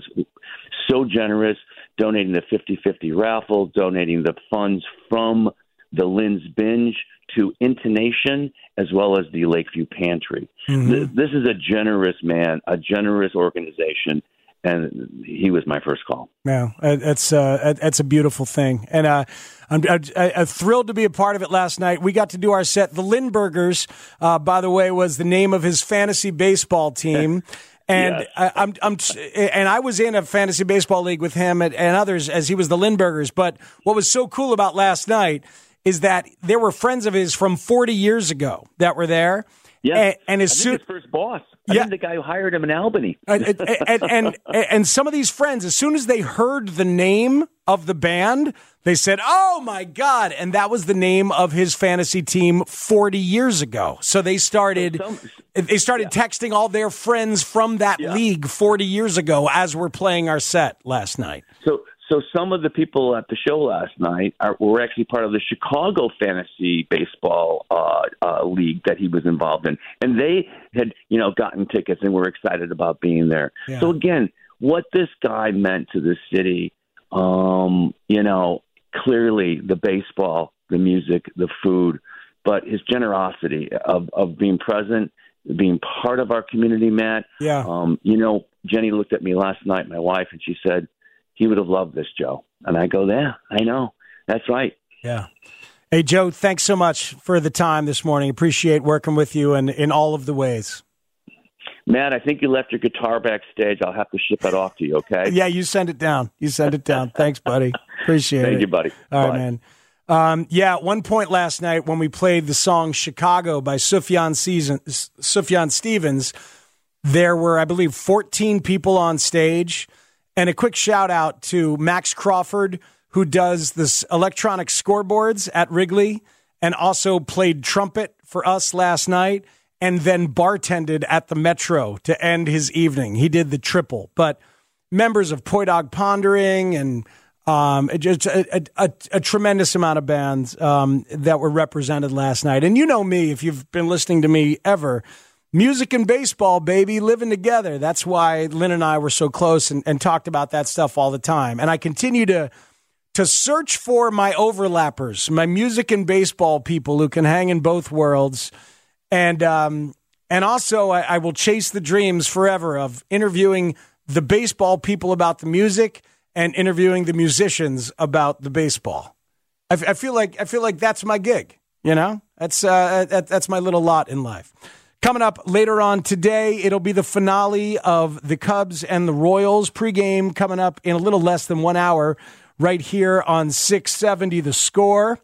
J: so generous, donating the fifty-fifty raffle, donating the funds from the Lynn's Binge to Intonation, as well as the Lakeview Pantry. Mm-hmm. Th- this is a generous man, a generous organization, and he was my first call.
D: Yeah, that's uh, that's a beautiful thing, and uh, I'm, I'm, I'm thrilled to be a part of it. Last night we got to do our set. The Lindbergers, uh, by the way, was the name of his fantasy baseball team. And yes. I, I'm, I'm, and I was in a fantasy baseball league with him and, and others as he was the Lindbergers. But what was so cool about last night is that there were friends of his from forty years ago that were there.
J: Yeah,
D: and, and as
J: I think
D: soon,
J: his first boss. I
D: yeah,
J: think the guy who hired him in Albany.
D: and, and, and and some of these friends, as soon as they heard the name of the band, they said, "Oh my God!" And that was the name of his fantasy team forty years ago. So they started, so some, they started yeah. texting all their friends from that yeah. league forty years ago as we're playing our set last night.
J: So. So some of the people at the show last night are, were actually part of the Chicago Fantasy Baseball uh, uh, League that he was involved in. And they had, you know, gotten tickets and were excited about being there. Yeah. So, again, what this guy meant to the city, um, you know, clearly the baseball, the music, the food, but his generosity of, of being present, being part of our community, Matt.
D: Yeah.
J: Um, you know, Jenny looked at me last night, my wife, and she said, he would have loved this, Joe. And I go, yeah, I know. That's right.
D: Yeah. Hey, Joe, thanks so much for the time this morning. Appreciate working with you and in all of the ways.
J: Matt, I think you left your guitar backstage. I'll have to ship it off to you, okay?
D: Yeah, you send it down. You send it down. Thanks, buddy. Appreciate
J: Thank
D: it.
J: Thank you, buddy.
D: All
J: Bye.
D: right, man. Um, yeah, at one point last night when we played the song Chicago by Sufjan, Season, Sufjan Stevens, there were, I believe, fourteen people on stage. And a quick shout out to Max Crawford, who does this electronic scoreboards at Wrigley and also played trumpet for us last night and then bartended at the Metro to end his evening. He did the triple. But members of Poi Dog Pondering and um, just a, a, a, a tremendous amount of bands um, that were represented last night. And you know me, if you've been listening to me ever, music and baseball, baby, living together. That's why Lynn and I were so close and, and talked about that stuff all the time. And I continue to to search for my overlappers, my music and baseball people who can hang in both worlds. And um, and also I, I will chase the dreams forever of interviewing the baseball people about the music and interviewing the musicians about the baseball. I, I feel like I feel like that's my gig. You know, that's uh, that, that's my little lot in life. Coming up later on today, it'll be the finale of the Cubs and the Royals pregame coming up in a little less than one hour right here on six seventy The Score.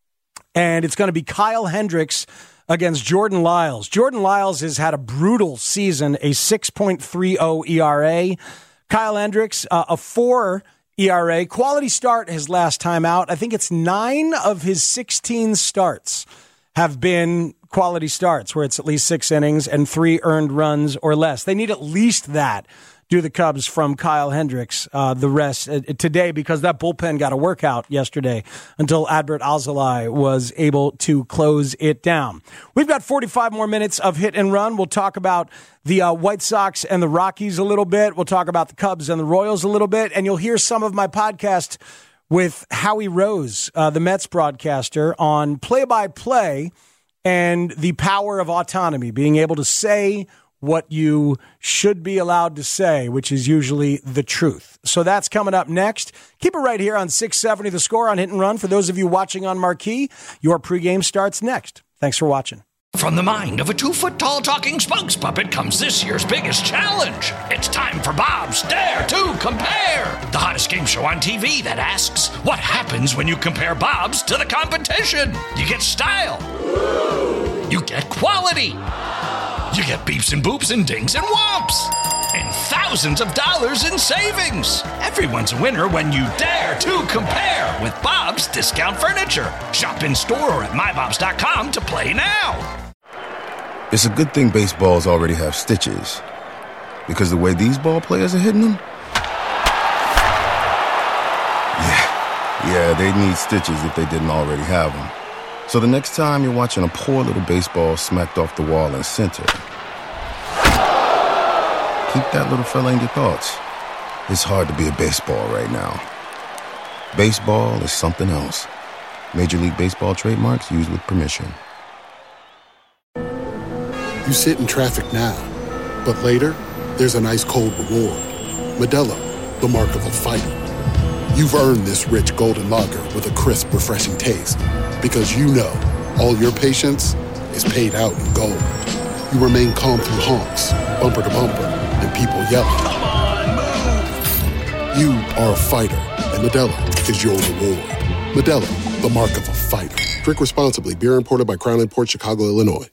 D: And it's going to be Kyle Hendricks against Jordan Lyles. Jordan Lyles has had a brutal season, a six point three oh E R A. Kyle Hendricks, uh, a four E R A. Quality start his last time out. I think it's nine of his sixteen starts have been quality starts where it's at least six innings and three earned runs or less. They need at least that do the Cubs from Kyle Hendricks uh, the rest uh, today, because that bullpen got a workout yesterday until Adbert Alzolay was able to close it down. We've got forty-five more minutes of Hit and Run. We'll talk about the uh, White Sox and the Rockies a little bit. We'll talk about the Cubs and the Royals a little bit, and you'll hear some of my podcast with Howie Rose, uh, the Mets broadcaster, on play-by-play and the power of autonomy, being able to say what you should be allowed to say, which is usually the truth. So that's coming up next. Keep it right here on six seventy The Score on Hit and Run. For those of you watching on Marquee, your pregame starts next. Thanks for watching.
B: From the mind of a two-foot-tall talking spokes puppet comes this year's biggest challenge. It's time for Bob's Dare to Compare, the hottest game show on T V that asks, what happens when you compare Bob's to the competition? You get style. You get quality. You get beeps and boops and dings and whomps. And thousands of dollars in savings. Everyone's a winner when you dare to compare with Bob's Discount Furniture. Shop in store or at my bobs dot com to play now.
A: It's a good thing baseballs already have stitches, because the way these ball players are hitting them, yeah, yeah, they'd need stitches if they didn't already have them. So the next time you're watching a poor little baseball smacked off the wall in center, keep that little fella in your thoughts. It's hard to be a baseball right now. Baseball is something else. Major League Baseball trademarks used with permission.
K: You sit in traffic now, but later, there's an ice-cold reward. Modelo, the mark of a fighter. You've earned this rich golden lager with a crisp, refreshing taste. Because you know, all your patience is paid out in gold. You remain calm through honks, bumper to bumper, and people yelling.
B: Come on, move!
K: You are a fighter, and Modelo is your reward. Modelo, the mark of a fighter. Drink responsibly. Beer imported by Crown Imports, Chicago, Illinois.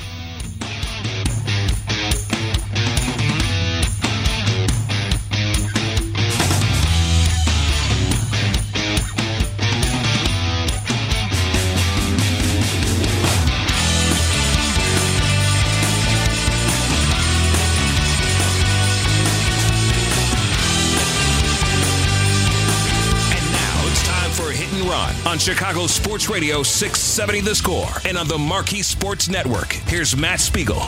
C: On Chicago Sports Radio six seventy The Score and on the Marquee Sports Network. Here's Matt Spiegel.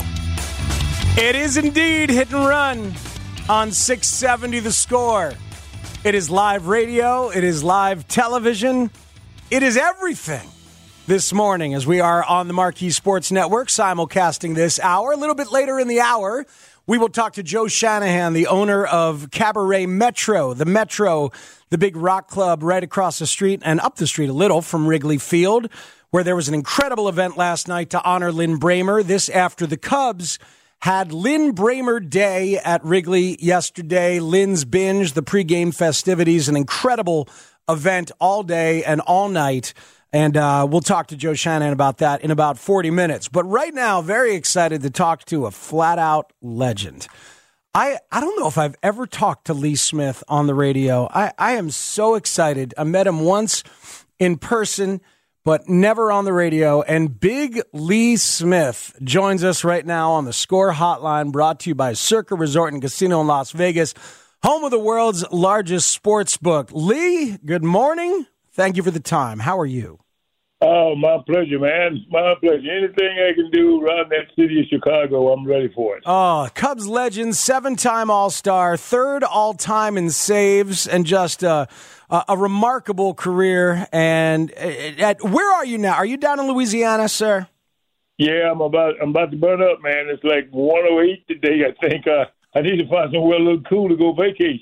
D: It is indeed Hit and Run on six seventy The Score. It is live radio. It is live television. It is everything this morning as we are on the Marquee Sports Network simulcasting this hour. A little bit later in the hour, we will talk to Joe Shanahan, the owner of Cabaret Metro, the Metro, the big rock club right across the street and up the street a little from Wrigley Field, where there was an incredible event last night to honor Lynn Bramer. This after the Cubs had Lynn Bramer Day at Wrigley yesterday. Lynn's Binge, the pregame festivities, an incredible event all day and all night. And uh, we'll talk to Joe Shanahan about that in about forty minutes. But right now, very excited to talk to a flat-out legend. I, I don't know if I've ever talked to Lee Smith on the radio. I, I am so excited. I met him once in person, but never on the radio. And Big Lee Smith joins us right now on the Score Hotline, brought to you by Circa Resort and Casino in Las Vegas, home of the world's largest sports book. Lee, good morning. Thank you for the time. How are you?
E: Oh, my pleasure, man. My pleasure. Anything I can do around that city of Chicago, I'm ready for it.
D: Oh, Cubs legend, seven-time All-Star, third all-time in saves, and just a, a, a remarkable career. And at, where are you now? Are you down in Louisiana, sir?
E: Yeah, I'm about I'm about to burn up, man. It's like one oh eight today, I think. Uh, I need to find somewhere a little cool to go vacation.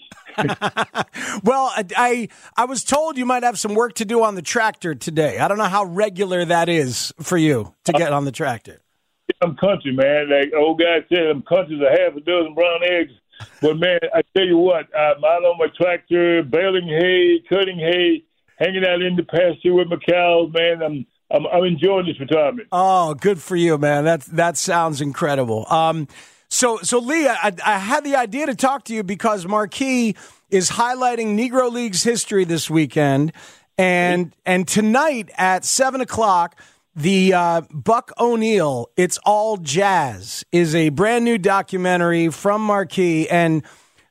D: Well, I I was told you might have some work to do on the tractor today. I don't know how regular that is for you to get on the tractor.
E: I'm country, man. Like old guy said, I'm country's a half a dozen brown eggs. But, man, I tell you what, I'm out on my tractor, baling hay, cutting hay, hanging out in the pasture with my cows, man. I'm I'm, I'm enjoying this retirement.
D: Oh, good for you, man. That, that sounds incredible. Um So, so Lee, I, I had the idea to talk to you because Marquee is highlighting Negro League's history this weekend, and and tonight at seven o'clock, the uh, Buck O'Neil, It's All Jazz, is a brand new documentary from Marquee. And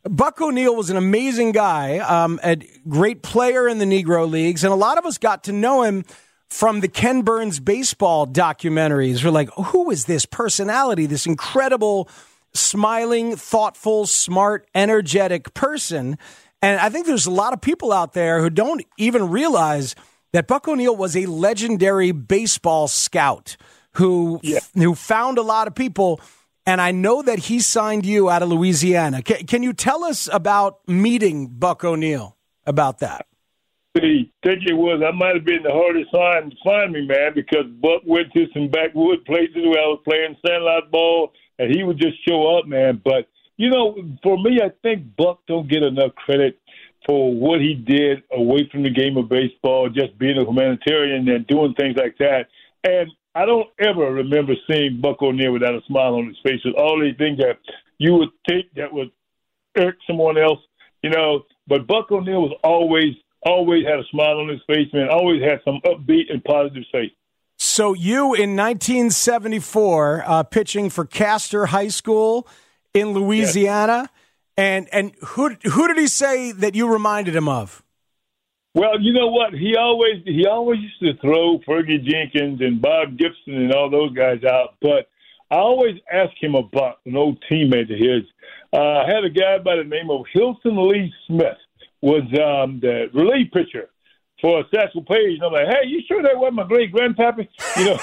D: Buck O'Neil was an amazing guy, um, a great player in the Negro Leagues, and a lot of us got to know him from the Ken Burns baseball documentaries. We're like, who is this personality, this incredible, smiling, thoughtful, smart, energetic person? And I think there's a lot of people out there who don't even realize that Buck O'Neil was a legendary baseball scout who, yeah. who found a lot of people. And I know that he signed you out of Louisiana. Can, can you tell us about meeting Buck O'Neil, about that?
E: The thinking was I might have been the hardest sign to find me, man, because Buck went to some backwood places where I was playing sandlot ball, and he would just show up, man. But, you know, for me, I think Buck don't get enough credit for what he did away from the game of baseball, just being a humanitarian and doing things like that. And I don't ever remember seeing Buck O'Neil without a smile on his face. With all these things that you would think that would irk someone else, you know. But Buck O'Neil was always, always had a smile on his face, man. Always had some upbeat and positive face.
D: So you, in nineteen seventy-four, uh, pitching for Castor High School in Louisiana, yes. and and who who did he say that you reminded him of?
E: Well, you know what? He always he always used to throw Fergie Jenkins and Bob Gibson and all those guys out. But I always ask him about an old teammate of his. Uh, I had a guy by the name of Hilton Lee Smith, was um, the relief pitcher for Satchel Paige. And I'm like, hey, you sure that wasn't my great grandpappy? You know,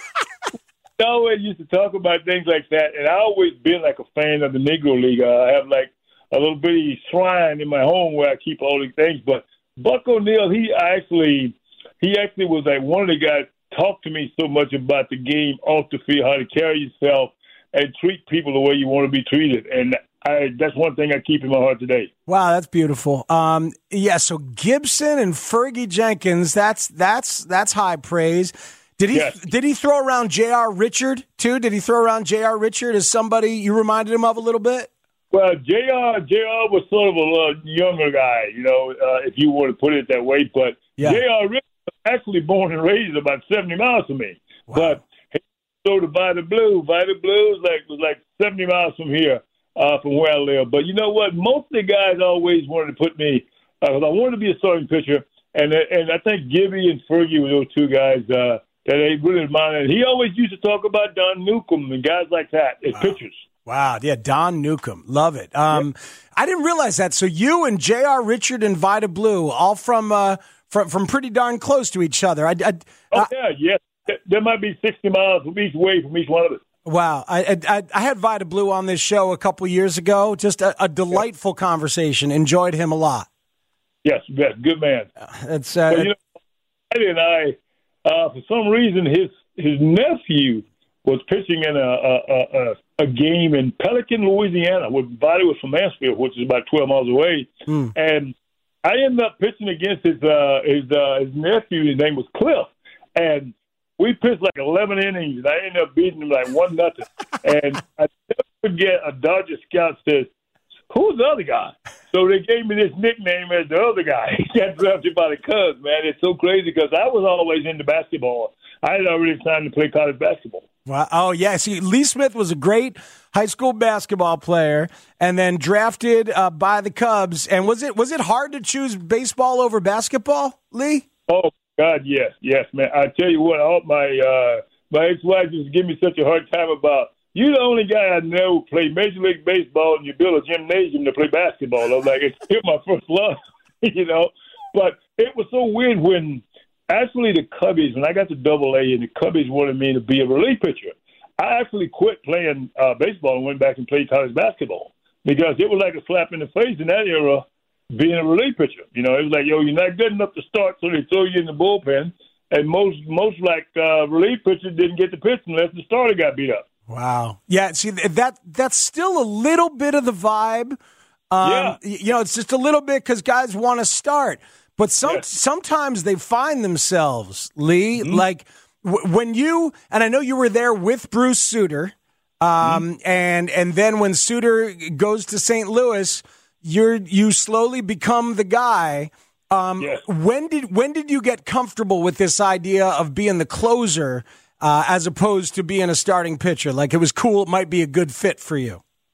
E: I always used to talk about things like that. And I always been like a fan of the Negro League. Uh, I have like a little bitty shrine in my home where I keep all these things. But Buck O'Neil, he actually, he actually was like one of the guys talked to me so much about the game off the field, how to carry yourself and treat people the way you want to be treated. And I, that's one thing I keep in my heart today.
D: Wow, that's beautiful. Um, yeah, so Gibson and Fergie Jenkins, that's that's that's high praise. Did he yes. did he throw around J R. Richard too? Did he throw around J R. Richard as somebody you reminded him of a little bit?
E: Well, J R. J R. was sort of a little younger guy, you know, uh, if you want to put it that way. But yeah. J R. Richard was actually born and raised about seventy miles from me. Wow. But he threw to Vita Blue. Vita Blue was like was like seventy miles from here, uh, from where I live. But you know what? Most of the guys always wanted to put me because uh, I wanted to be a starting pitcher, and and I think Gibby and Fergie were those two guys uh, that they really admired. He always used to talk about Don Newcomb and guys like that as wow. pitchers.
D: Wow, yeah, Don Newcomb. Love it. Um, yeah. I didn't realize that. So you and J R. Richard and Vita Blue, all from uh, from from pretty darn close to each other. I, I,
E: oh, yeah, yes. There might be sixty miles from each way from each one of us.
D: Wow. I, I, I had Vita Blue on this show a couple years ago. Just a, a delightful yeah. conversation. Enjoyed him a lot.
E: Yes, yes, good man.
D: It's, uh,
E: but, you know, Eddie and I, uh, for some reason, his his nephew was pitching in a a, a, a game in Pelican, Louisiana, where Vita was from Mansfield, which is about twelve miles away. Mm. And I ended up pitching against his uh, his uh, his nephew. His name was Cliff, and we pitched like eleven innings, and I ended up beating him like one nothing. And I never forget a Dodger scout says, "Who's the other guy?" So they gave me this nickname as the other guy. He got drafted by the Cubs, man. It's so crazy because I was always into basketball. I had already signed to play college basketball.
D: Wow. Oh, yeah. See, Lee Smith was a great high school basketball player and then drafted uh, by the Cubs. And was it was it hard to choose baseball over basketball, Lee?
E: Oh, God, yes. Yes, man. I tell you what, all my uh, my ex-wife used to give me such a hard time about, you're the only guy I know who played Major League Baseball and you build a gymnasium to play basketball. I was like, it's still my first love, you know. But it was so weird when actually the Cubbies, when I got to double A and the Cubbies wanted me to be a relief pitcher, I actually quit playing uh, baseball and went back and played college basketball because it was like a slap in the face in that era being a relief pitcher. You know, it was like, yo, you're not good enough to start, so they throw you in the bullpen. And most, most like uh, relief pitchers didn't get to pitch unless the starter got beat up.
D: Wow. Yeah, see, that that's still a little bit of the vibe. Um, yeah. You know, it's just a little bit because guys want to start. But some, yes. sometimes they find themselves, Lee, mm-hmm. like w- when you, and I know you were there with Bruce Sutter, um, mm-hmm. and and then when Sutter goes to Saint Louis, you're you slowly become the guy. Um, yes. When did when did you get comfortable with this idea of being the closer uh, as opposed to being a starting pitcher? Like it was cool, it might be a good fit for you.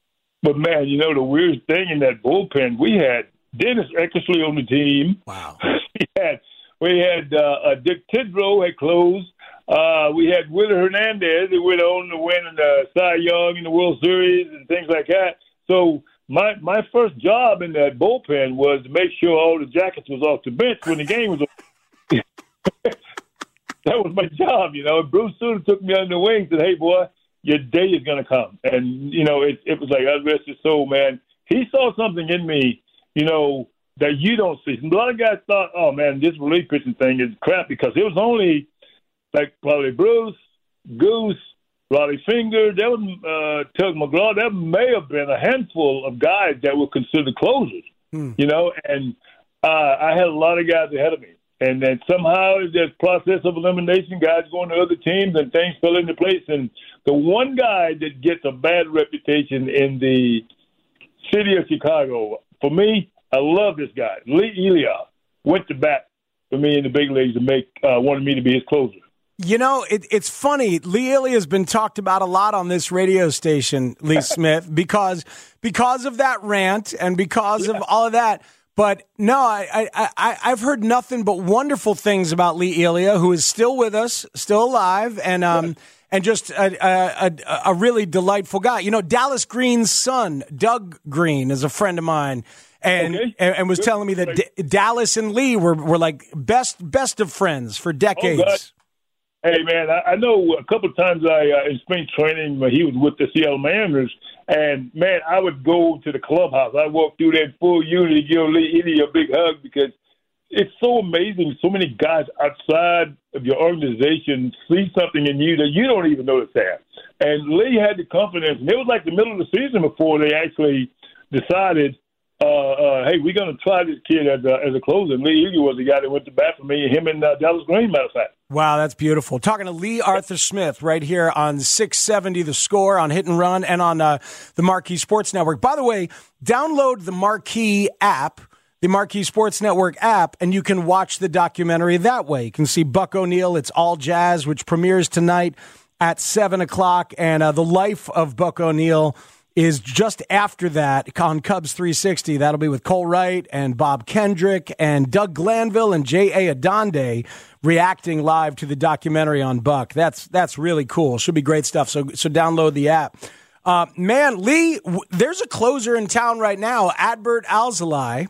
E: But, man, you know, the weirdest thing in that bullpen, we had Dennis Eckersley on the team.
D: Wow.
E: we had, we had uh, uh, Dick Tidrow had closed. Uh, we had Willie Hernandez that went on to win the Cy Young in the World Series and things like that. So my my first job in that bullpen was to make sure all the jackets was off the bench when the game was over. That was my job, you know. And Bruce Sutter took me under the wing and said, hey, boy, your day is going to come. And, you know, it, it was like, I rest his soul, man. He saw something in me, you know, that you don't see. A lot of guys thought, oh, man, this relief pitching thing is crap because it was only – like probably Bruce, Goose, Rollie Finger, there was uh, Tug McGraw. There may have been a handful of guys that were considered closers, hmm. you know, and uh, I had a lot of guys ahead of me. And then somehow there's process of elimination, guys going to other teams, and things fell into place. And the one guy that gets a bad reputation in the city of Chicago, for me, I love this guy. Lee Elia went to bat for me in the big leagues and make uh, wanted me to be his closer.
D: You know, it, it's funny. Lee Elia has been talked about a lot on this radio station, Lee Smith, because because of that rant and because yeah. of all of that. But no, I, I, I, I've heard nothing but wonderful things about Lee Elia, who is still with us, still alive, and um right. and just a, a, a, a really delightful guy. You know, Dallas Green's son, Doug Green, is a friend of mine. And, okay. and and was Good. telling me that D- Dallas and Lee were, were like best best of friends for decades.
E: Oh, hey, man, I, I know a couple of times I uh, in spring training when he was with the Seattle Mariners, and, man, I would go to the clubhouse. I walk through there in full unity, give Lee Elia a big hug because it's so amazing. So many guys outside of your organization see something in you that you don't even notice that. And Lee had the confidence, and it was like the middle of the season before they actually decided, Uh, uh, hey, we're going to try this kid as a, as a closer. And Lee Elia was the guy that went to bat for me, him and uh, Dallas Green, matter of fact.
D: Wow, that's beautiful. Talking to Lee Arthur Smith right here on six seventy The Score, on Hit and Run, and on uh, the Marquee Sports Network. By the way, download the Marquee app, the Marquee Sports Network app, and you can watch the documentary that way. You can see Buck O'Neil. It's All Jazz, which premieres tonight at seven o'clock, and uh, the life of Buck O'Neil is just after that on Cubs three sixty. That'll be with Cole Wright and Bob Kendrick and Doug Glanville and J A. Adonde reacting live to the documentary on Buck. That's that's really cool. Should be great stuff. So so download the app. Uh, man, Lee, w- there's a closer in town right now, Adbert Alzolay,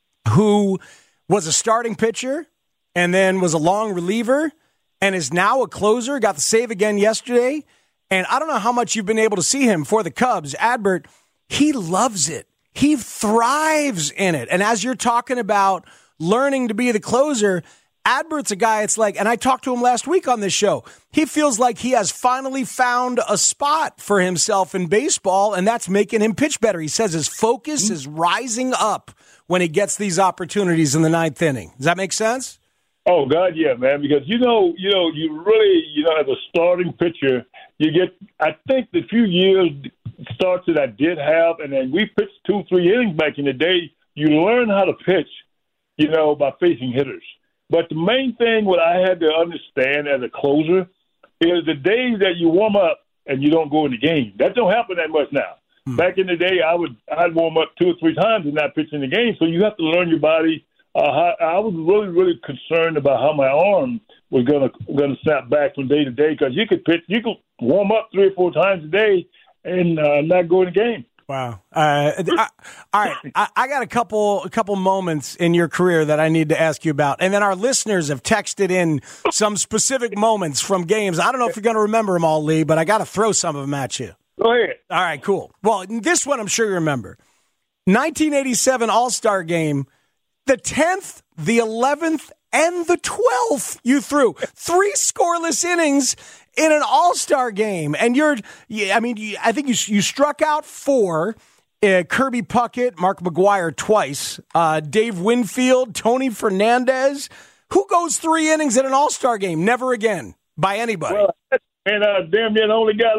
D: who was a starting pitcher and then was a long reliever and is now a closer. Got the save again yesterday. And I don't know how much you've been able to see him for the Cubs. Adbert, he loves it. He thrives in it. And as you're talking about learning to be the closer, Adbert's a guy, it's like, and I talked to him last week on this show, he feels like he has finally found a spot for himself in baseball, and that's making him pitch better. He says his focus is rising up when he gets these opportunities in the ninth inning. Does that make sense?
E: Oh, God, yeah, man, because, you know, you know, you really, you know, as a starting pitcher, you get, I think the few years starts that I did have, and then we pitched two, three innings back in the day, you learn how to pitch, you know, by facing hitters. But the main thing what I had to understand as a closer is the days that you warm up and you don't go in the game. That don't happen that much now. Hmm. Back in the day, I would, I'd warm up two or three times and not pitch in the game, so you have to learn your body. Uh, I was really, really concerned about how my arm was gonna gonna snap back from day to day because you could pitch, you could warm up three or four times a day and uh, not go in the game.
D: Wow! Uh, I, all right, I, I got a couple a couple moments in your career that I need to ask you about, and then our listeners have texted in some specific moments from games. I don't know if you're going to remember them all, Lee, but I got to throw some of them at you.
E: Go ahead.
D: All right, cool. Well, this one I'm sure you remember. nineteen eighty-seven All-Star Game. The tenth, the eleventh, and the twelfth you threw. Three scoreless innings in an all-star game. And you're, I mean, I think you you struck out four. Uh, Kirby Puckett, Mark McGwire twice. Uh, Dave Winfield, Tony Fernandez. Who goes three innings in an all-star game? Never again by anybody.
E: Well, and uh, damn near the only guy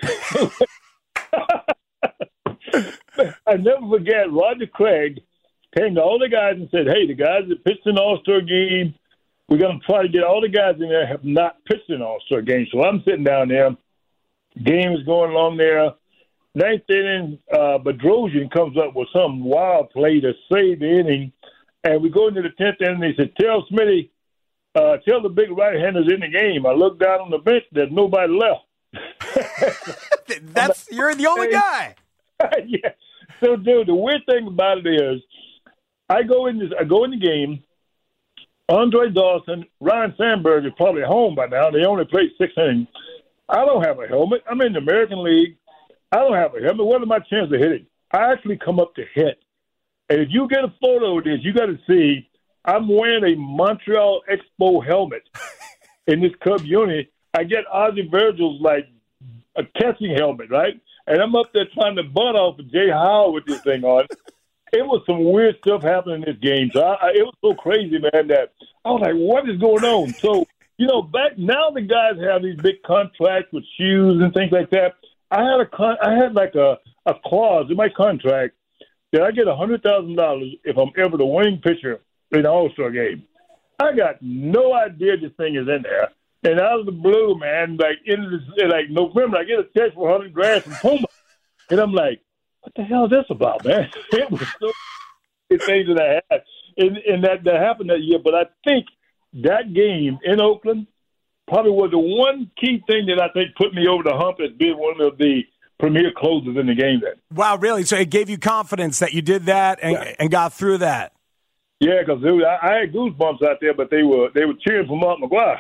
E: left. I never forget Roger Craig came to all the guys and said, hey, the guys that pitched an all-star game, we're going to try to get all the guys in there have not pitched an all-star game. So I'm sitting down there. Game is going along there. ninth inning, uh, Bedrosian comes up with some wild play to save the inning. And we go into the tenth inning, and they said, tell Smitty, uh, tell the big right-handers in the game. I look down on the bench, there's nobody left.
D: That's You're the only guy.
E: Yeah. So, dude, the weird thing about it is I go in this, I go in the game, Andre Dawson, Ryan Sandberg is probably home by now. They only played six innings. I don't have a helmet. I'm in the American League. I don't have a helmet. What are my chances of hitting? I actually come up to hit. And if you get a photo of this, you got to see I'm wearing a Montreal Expo helmet in this Cub unit. I get Ozzie Virgil's, like, a catching helmet, right? And I'm up there trying to butt off of Jay Howell with this thing on. It was some weird stuff happening in this game. So I, I, it was so crazy, man, that I was like, what is going on? So, you know, back now the guys have these big contracts with shoes and things like that. I had a con- I had like a, a clause in my contract that I get one hundred thousand dollars if I'm ever the winning pitcher in an All-Star game. I got no idea this thing is in there. And out of the blue, man, like in this, like November, I get a text for one hundred grand from Puma. And I'm like, what the hell is this about, man? It was so many things that I had. And, and that, that happened that year. But I think that game in Oakland probably was the one key thing that I think put me over the hump as being one of the premier closers in the game then.
D: Wow, really? So it gave you confidence that you did that and, yeah. and got through that?
E: Yeah, because I, I had goosebumps out there, but they were they were cheering for Mark McGwire.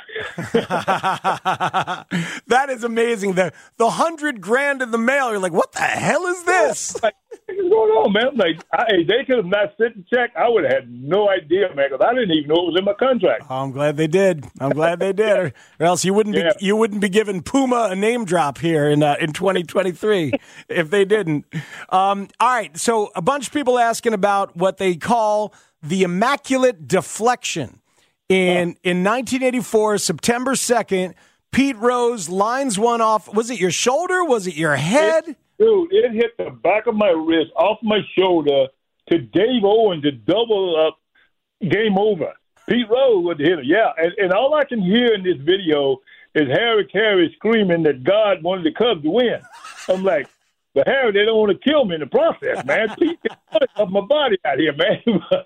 D: That is amazing. The the hundred grand in the mail. You're like, what the hell is this?
E: Like, what's going on, man? Like, I, they could have not sent the check. I would have had no idea, man, because I didn't even know it was in my contract.
D: Oh, I'm glad they did. I'm glad they did, or, or else you wouldn't
E: yeah.
D: be you wouldn't be giving Puma a name drop here in uh, in twenty twenty-three if they didn't. Um, all right, so a bunch of people asking about what they call the immaculate deflection. In oh. in nineteen eighty-four, September second, Pete Rose lines one off. Was it your shoulder? Was it your head?
E: It, dude, it hit the back of my wrist, off my shoulder, to Dave Owen to double up, game over. Pete Rose was the hitter, yeah. And, and all I can hear in this video is Harry Carey screaming that God wanted the Cubs to win. I'm like, but Harry, they don't want to kill me in the process, man. Pete, get off my body out here, man.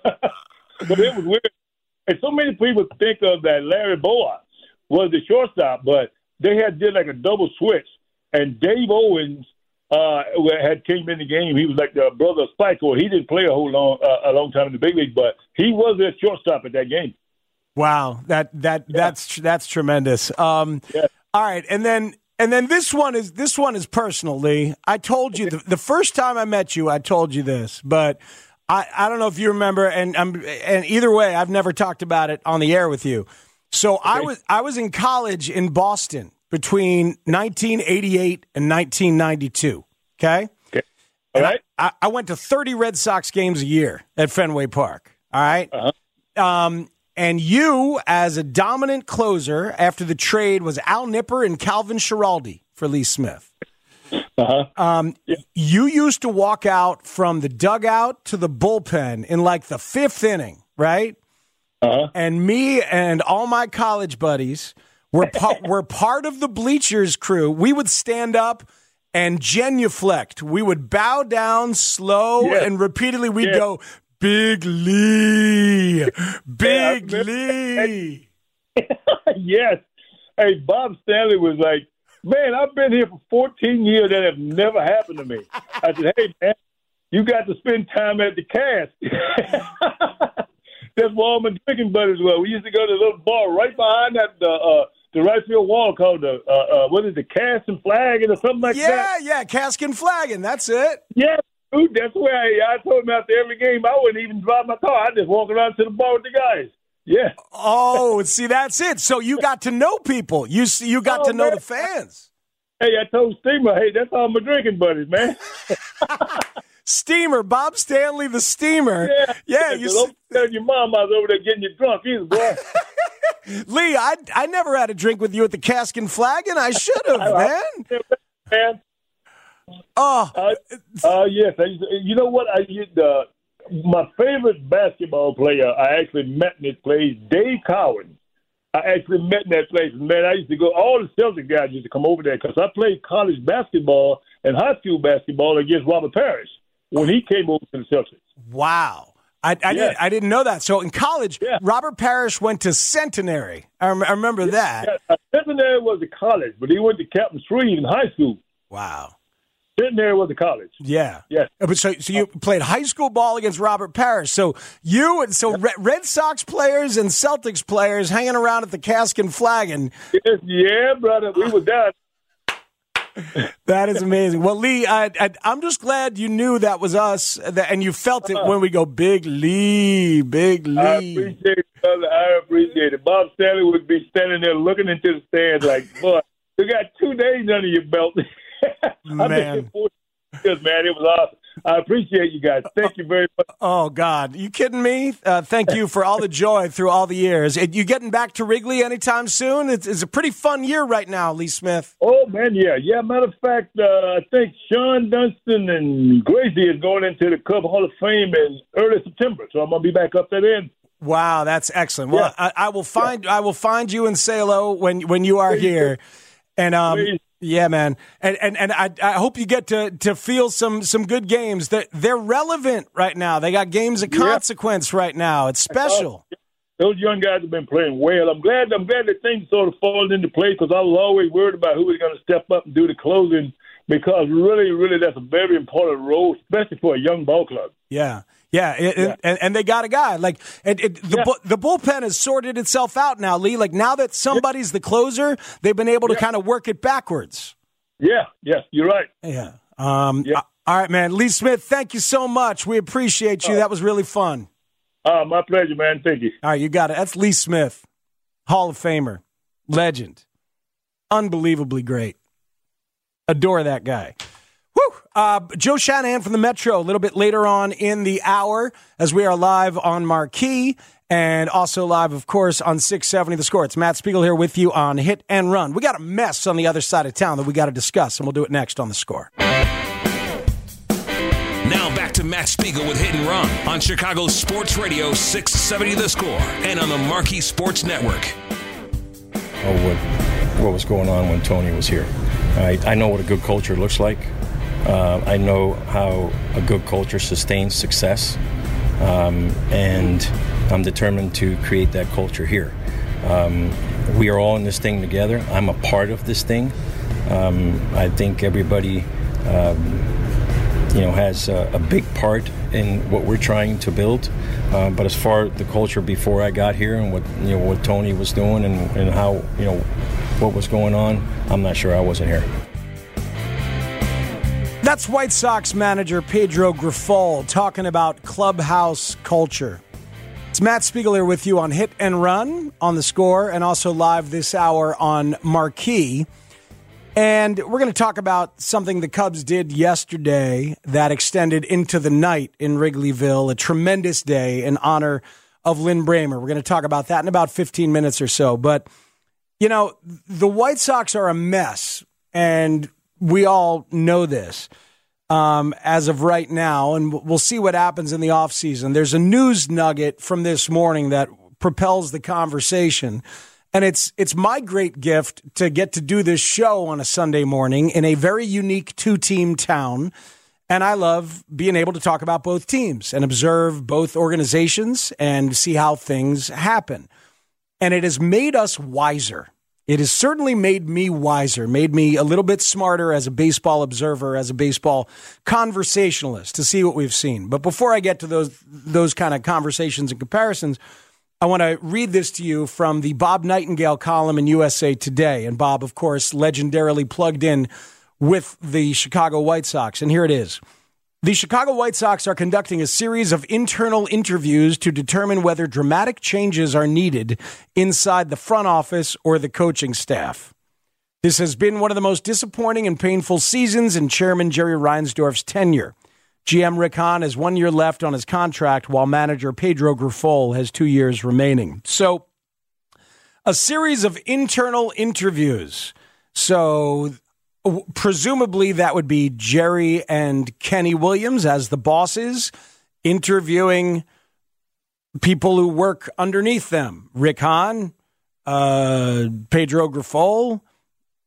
E: But it was weird. And so many people think of that Larry Bowa was the shortstop, but they had did like a double switch. And Dave Owens uh, had came in the game. He was like the brother of Spike, or he didn't play a whole long uh, a long time in the big league, but he was their shortstop at that game.
D: Wow, that that yeah. that's that's tremendous. Um, yeah. All right, and then. And then this one is this one is personal, Lee. I told you the, the first time I met you, I told you this, but I, I don't know if you remember. And I'm and either way, I've never talked about it on the air with you. So okay. I was I was in college in Boston between nineteen eighty-eight and nineteen ninety-two. Okay,
E: okay, all right.
D: I, I went to thirty Red Sox games a year at Fenway Park. All right. Uh-huh. Um. And you, as a dominant closer after the trade, was Al Nipper and Calvin Schiraldi for Lee Smith.
E: Uh-huh.
D: Um, yeah. You used to walk out from the dugout to the bullpen in like the fifth inning, right?
E: Uh-huh.
D: And me and all my college buddies were, pa- were part of the bleachers crew. We would stand up and genuflect. We would bow down slow yes. and repeatedly we'd yes. go, Big Lee, Big yeah, Lee.
E: Yes. Hey, Bob Stanley was like, man, I've been here for fourteen years. That have never happened to me. I said, hey, man, you got to spend time at the cast. That's where all my drinking buddies were. We used to go to the little bar right behind that uh, uh, the right field wall called the, uh, uh, what is it, Cask and Flagon or something like
D: yeah,
E: that?
D: Yeah, yeah, Cask and Flagon. That's it.
E: Yeah. Dude, that's where I, I told him after every game I wouldn't even drive my car. I just walk around to the bar with the guys. Yeah.
D: Oh, see, that's it. So you got to know people. You you got
E: oh,
D: to know
E: man.
D: the fans.
E: Hey, I told Steamer, hey, that's all my drinking buddies, man.
D: Steamer, Bob Stanley, the Steamer.
E: Yeah,
D: yeah.
E: You
D: You
E: tell your mom I was over there getting you drunk either, boy.
D: Lee, I I never had a drink with you at the Cask and Flagon. I should have, man.
E: Man.
D: Oh,
E: uh, uh, yes. I, you know what? I uh, my favorite basketball player I actually met in this place, Dave Cowan. I actually met in that place. Man, I used to go. All the Celtic guys used to come over there because I played college basketball in high school basketball against Robert Parrish when he came over to the Celtics.
D: Wow. I, I,
E: yeah.
D: did, I didn't know that. So in college,
E: yeah.
D: Robert Parrish went to Centenary. I, rem- I remember
E: yeah,
D: that.
E: Yeah. Centenary was a college, but he went to Captain Street in high school.
D: Wow.
E: Centenary was a college.
D: Yeah.
E: Yeah.
D: But so, so you played high school ball against Robert Parrish. So you and so Red, Red Sox players and Celtics players hanging around at the Cask and Flagon.
E: Yes, yeah, brother. We were down.
D: That is amazing. Well, Lee, I, I, I'm just glad you knew that was us, that, and you felt it uh, when we go, Big Lee, Big Lee.
E: I appreciate it, brother. I appreciate it. Bob Stanley would be standing there looking into the stands like, boy, you got two days under your belt.
D: Man.
E: I've been here four years, man. It was awesome. I appreciate you guys. Thank you very much.
D: Oh, God. You kidding me? Uh, thank you for all the joy through all the years. You getting back to Wrigley anytime soon? It's, it's a pretty fun year right now, Lee Smith.
E: Oh, man, yeah. Yeah, matter of fact, uh, I think Sean Dunston and Gracie is going into the Cub Hall of Fame in early September, so I'm going to be back up there then.
D: Wow, that's excellent. Well, yeah. I, I will find yeah. I will find you in Salo when, when you are Please. here. And um Please. Yeah, man, and and and I I hope you get to, to feel some some good games. That they're, they're relevant right now. They got games of consequence yeah. right now. It's special.
E: Those young guys have been playing well. I'm glad. I'm glad that things sort of fallen into place because I was always worried about who was going to step up and do the closing. Because really, really, that's a very important role, especially for a young ball club.
D: Yeah. Yeah, it, yeah. And, and they got a guy. Like it, it, the, yeah. the bullpen has sorted itself out now, Lee. Like now that somebody's the closer, they've been able to yeah. kind of work it backwards.
E: Yeah, yeah, you're right.
D: Yeah. Um, yeah. All right, man. Lee Smith, thank you so much. We appreciate you. Uh, that was really fun.
E: Uh, my pleasure, man. Thank you.
D: All right, you got it. That's Lee Smith, Hall of Famer, legend, unbelievably great. Adore that guy. Woo! Uh, Joe Shanahan from the Metro a little bit later on in the hour as we are live on Marquee and also live, of course, on six seventy The Score. It's Matt Spiegel here with you on Hit and Run. We got a mess on the other side of town that we got to discuss, and we'll do it next on The Score.
C: Now back to Matt Spiegel with Hit and Run on Chicago's Sports Radio six seventy The Score and on the Marquee Sports Network.
F: Oh, what, what was going on when Tony was here? I, I know what a good culture looks like. Uh, I know how a good culture sustains success, um, and I'm determined to create that culture here. Um, we are all in this thing together. I'm a part of this thing. Um, I think everybody, um, you know, has a, a big part in what we're trying to build. Uh, but as far as the culture before I got here and what you know what Tony was doing and, and how you know what was going on, I'm not sure. I wasn't here.
D: That's White Sox manager Pedro Grifol talking about clubhouse culture. It's Matt Spiegel here with you on Hit and Run on The Score and also live this hour on Marquee. And we're going to talk about something the Cubs did yesterday that extended into the night in Wrigleyville, a tremendous day in honor of Lynn Bramer. We're going to talk about that in about fifteen minutes or so. But, you know, the White Sox are a mess, and we all know this um, as of right now, and we'll see what happens in the offseason. There's a news nugget from this morning that propels the conversation, and it's it's my great gift to get to do this show on a Sunday morning in a very unique two-team town, and I love being able to talk about both teams and observe both organizations and see how things happen. And it has made us wiser. It has certainly made me wiser, made me a little bit smarter as a baseball observer, as a baseball conversationalist to see what we've seen. But before I get to those those kind of conversations and comparisons, I want to read this to you from the Bob Nightingale column in U S A Today. And Bob, of course, legendarily plugged in with the Chicago White Sox. And here it is. The Chicago White Sox are conducting a series of internal interviews to determine whether dramatic changes are needed inside the front office or the coaching staff. This has been one of the most disappointing and painful seasons in Chairman Jerry Reinsdorf's tenure. G M Rick Hahn has one year left on his contract, while manager Pedro Grifol has two years remaining. So, a series of internal interviews. So, presumably that would be Jerry and Kenny Williams as the bosses interviewing people who work underneath them. Rick Hahn, uh, Pedro Grifol,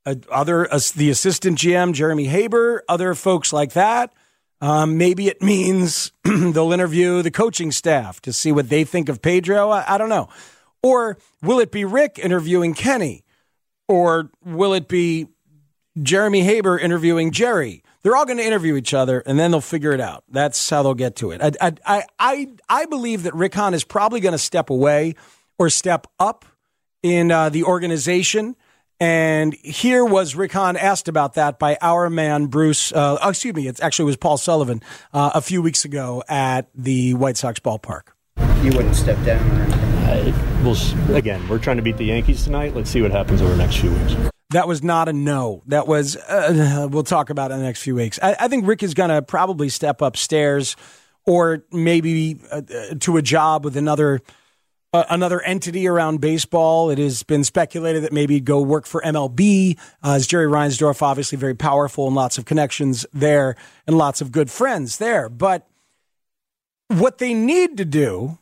D: uh, other uh, the assistant G M, Jeremy Haber, other folks like that. Um, maybe it means they'll interview the coaching staff to see what they think of Pedro. I, I don't know. Or will it be Rick interviewing Kenny? Or will it be Jeremy Haber interviewing Jerry? They're all going to interview each other, and then they'll figure it out. That's how they'll get to it. I I I, I believe that Rick Hahn is probably going to step away or step up in uh, the organization. And here was Rick Hahn asked about that by our man, Bruce. Uh, oh, excuse me, it actually was Paul Sullivan uh, a few weeks ago at the White Sox ballpark.
G: You wouldn't step down or anything?
H: I, we'll, again, we're trying to beat the Yankees tonight. Let's see what happens over the next few weeks.
D: That was not a no. That was, uh, we'll talk about it in the next few weeks. I, I think Rick is going to probably step upstairs or maybe uh, to a job with another Uh, another entity around baseball. It has been speculated that maybe he'd go work for M L B, uh, as Jerry Reinsdorf, obviously very powerful and lots of connections there and lots of good friends there. But what they need to do,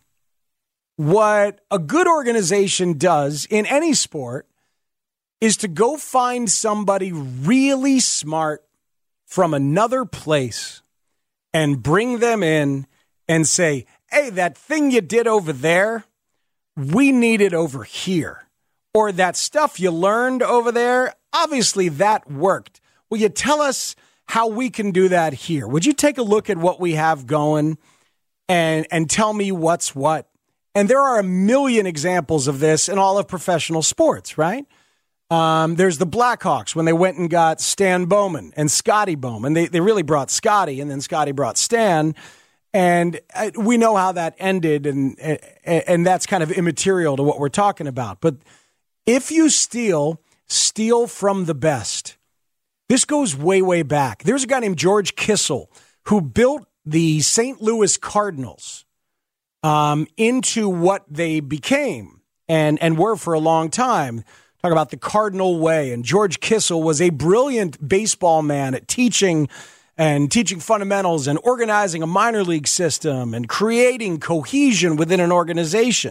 D: what a good organization does in any sport, is to go find somebody really smart from another place and bring them in and say, hey, that thing you did over there, we need it over here. Or that stuff you learned over there, obviously that worked. Will you tell us how we can do that here? Would you take a look at what we have going and and tell me what's what? And there are a million examples of this in all of professional sports, right? Um, there's the Blackhawks when they went and got Stan Bowman and Scotty Bowman. They, they really brought Scotty, and then Scotty brought Stan. And we know how that ended, and and that's kind of immaterial to what we're talking about. But if you steal, steal from the best. This goes way, way back. There's a guy named George Kissel who built the Saint Louis Cardinals um, into what they became and, and were for a long time. Talk about the Cardinal way. And George Kissel was a brilliant baseball man at teaching and teaching fundamentals and organizing a minor league system and creating cohesion within an organization.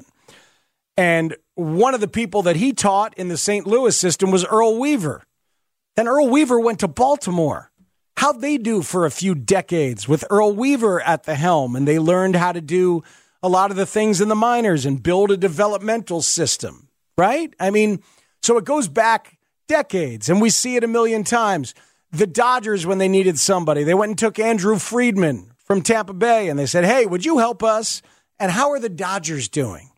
D: And one of the people that he taught in the Saint Louis system was Earl Weaver. Then Earl Weaver went to Baltimore. How'd they do for a few decades with Earl Weaver at the helm? And they learned how to do a lot of the things in the minors and build a developmental system, right? I mean, so it goes back decades, and we see it a million times. The Dodgers, when they needed somebody, they went and took Andrew Friedman from Tampa Bay, and they said, hey, would you help us? And how are the Dodgers doing?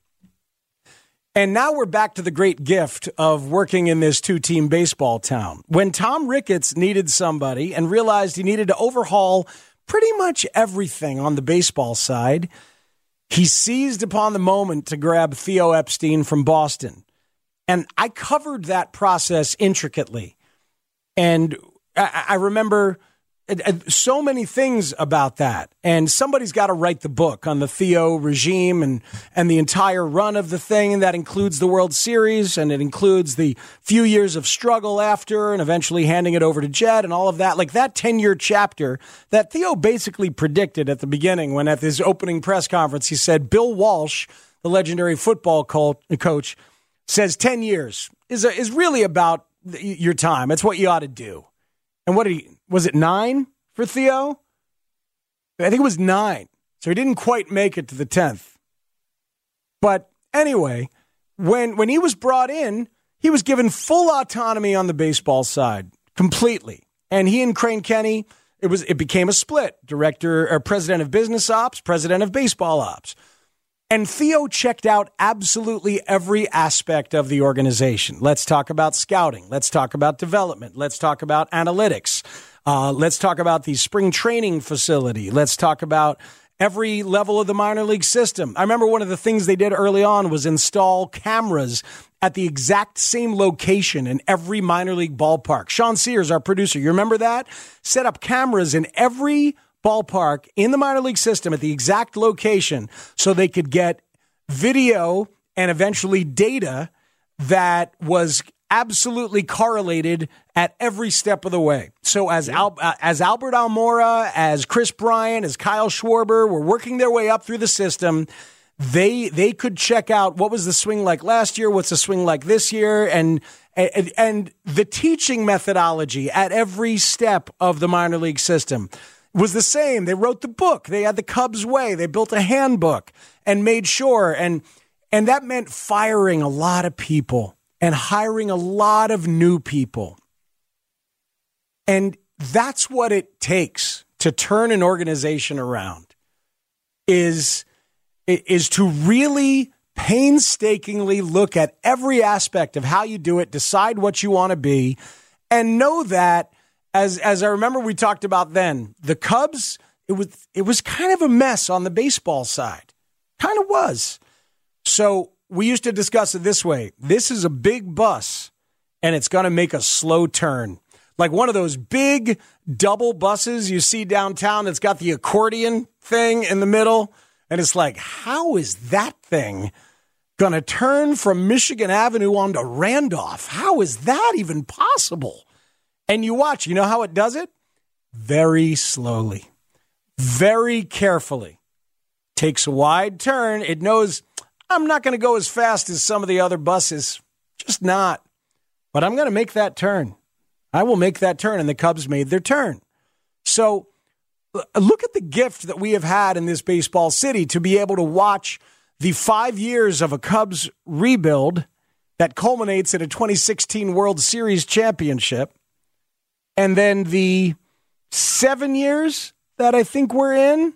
D: And now we're back to the great gift of working in this two-team baseball town. When Tom Ricketts needed somebody and realized he needed to overhaul pretty much everything on the baseball side, he seized upon the moment to grab Theo Epstein from Boston. And I covered that process intricately. And I remember so many things about that. And somebody's got to write the book on the Theo regime and, and the entire run of the thing. And that includes the World Series, and it includes the few years of struggle after and eventually handing it over to Jed and all of that. Like that ten-year chapter that Theo basically predicted at the beginning when at his opening press conference, he said, Bill Walsh, the legendary football coach, says ten years is, a, is really about your time. It's what you ought to do. And what did he, was it nine for Theo? I think it was nine. So he didn't quite make it to the tenth. But anyway, when when he was brought in, he was given full autonomy on the baseball side, completely. And he and Crane Kenny, it was it became a split. Director or president of business ops, president of baseball ops. And Theo checked out absolutely every aspect of the organization. Let's talk about scouting. Let's talk about development. Let's talk about analytics. Uh, let's talk about the spring training facility. Let's talk about every level of the minor league system. I remember one of the things they did early on was install cameras at the exact same location in every minor league ballpark. Sean Sears, our producer, you remember that? Set up cameras in every ballpark in the minor league system at the exact location so they could get video and eventually data that was absolutely correlated at every step of the way. So as Al, uh, as Albert Almora, as Chris Bryant, as Kyle Schwarber were working their way up through the system, they they could check out what was the swing like last year, what's the swing like this year, and And, and the teaching methodology at every step of the minor league system was the same. They wrote the book. They had the Cubs way. They built a handbook and made sure. And, and that meant firing a lot of people and hiring a lot of new people. And that's what it takes to turn an organization around, is, is to really painstakingly look at every aspect of how you do it, decide what you want to be, and know that, as as I remember we talked about then, the Cubs, it was it was kind of a mess on the baseball side. Kind of was. So we used to discuss it this way. This is a big bus, and it's going to make a slow turn. Like one of those big double buses you see downtown that's got the accordion thing in the middle. And it's like, how is that thing going to turn from Michigan Avenue onto Randolph? How is that even possible? And you watch, you know how it does it? Very slowly, very carefully. Takes a wide turn. It knows, I'm not going to go as fast as some of the other buses. Just not. But I'm going to make that turn. I will make that turn. And the Cubs made their turn. So look at the gift that we have had in this baseball city to be able to watch the five years of a Cubs rebuild that culminates in a twenty sixteen World Series championship. And then the seven years that I think we're in,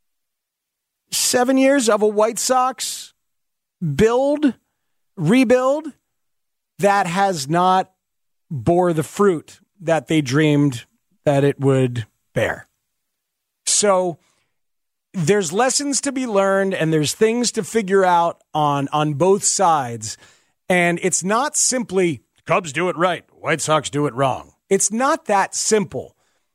D: seven years of a White Sox build, rebuild, that has not bore the fruit that they dreamed that it would bear. So there's lessons to be learned and there's things to figure out on, on both sides. And it's not simply Cubs do it right, White Sox do it wrong. It's not that simple,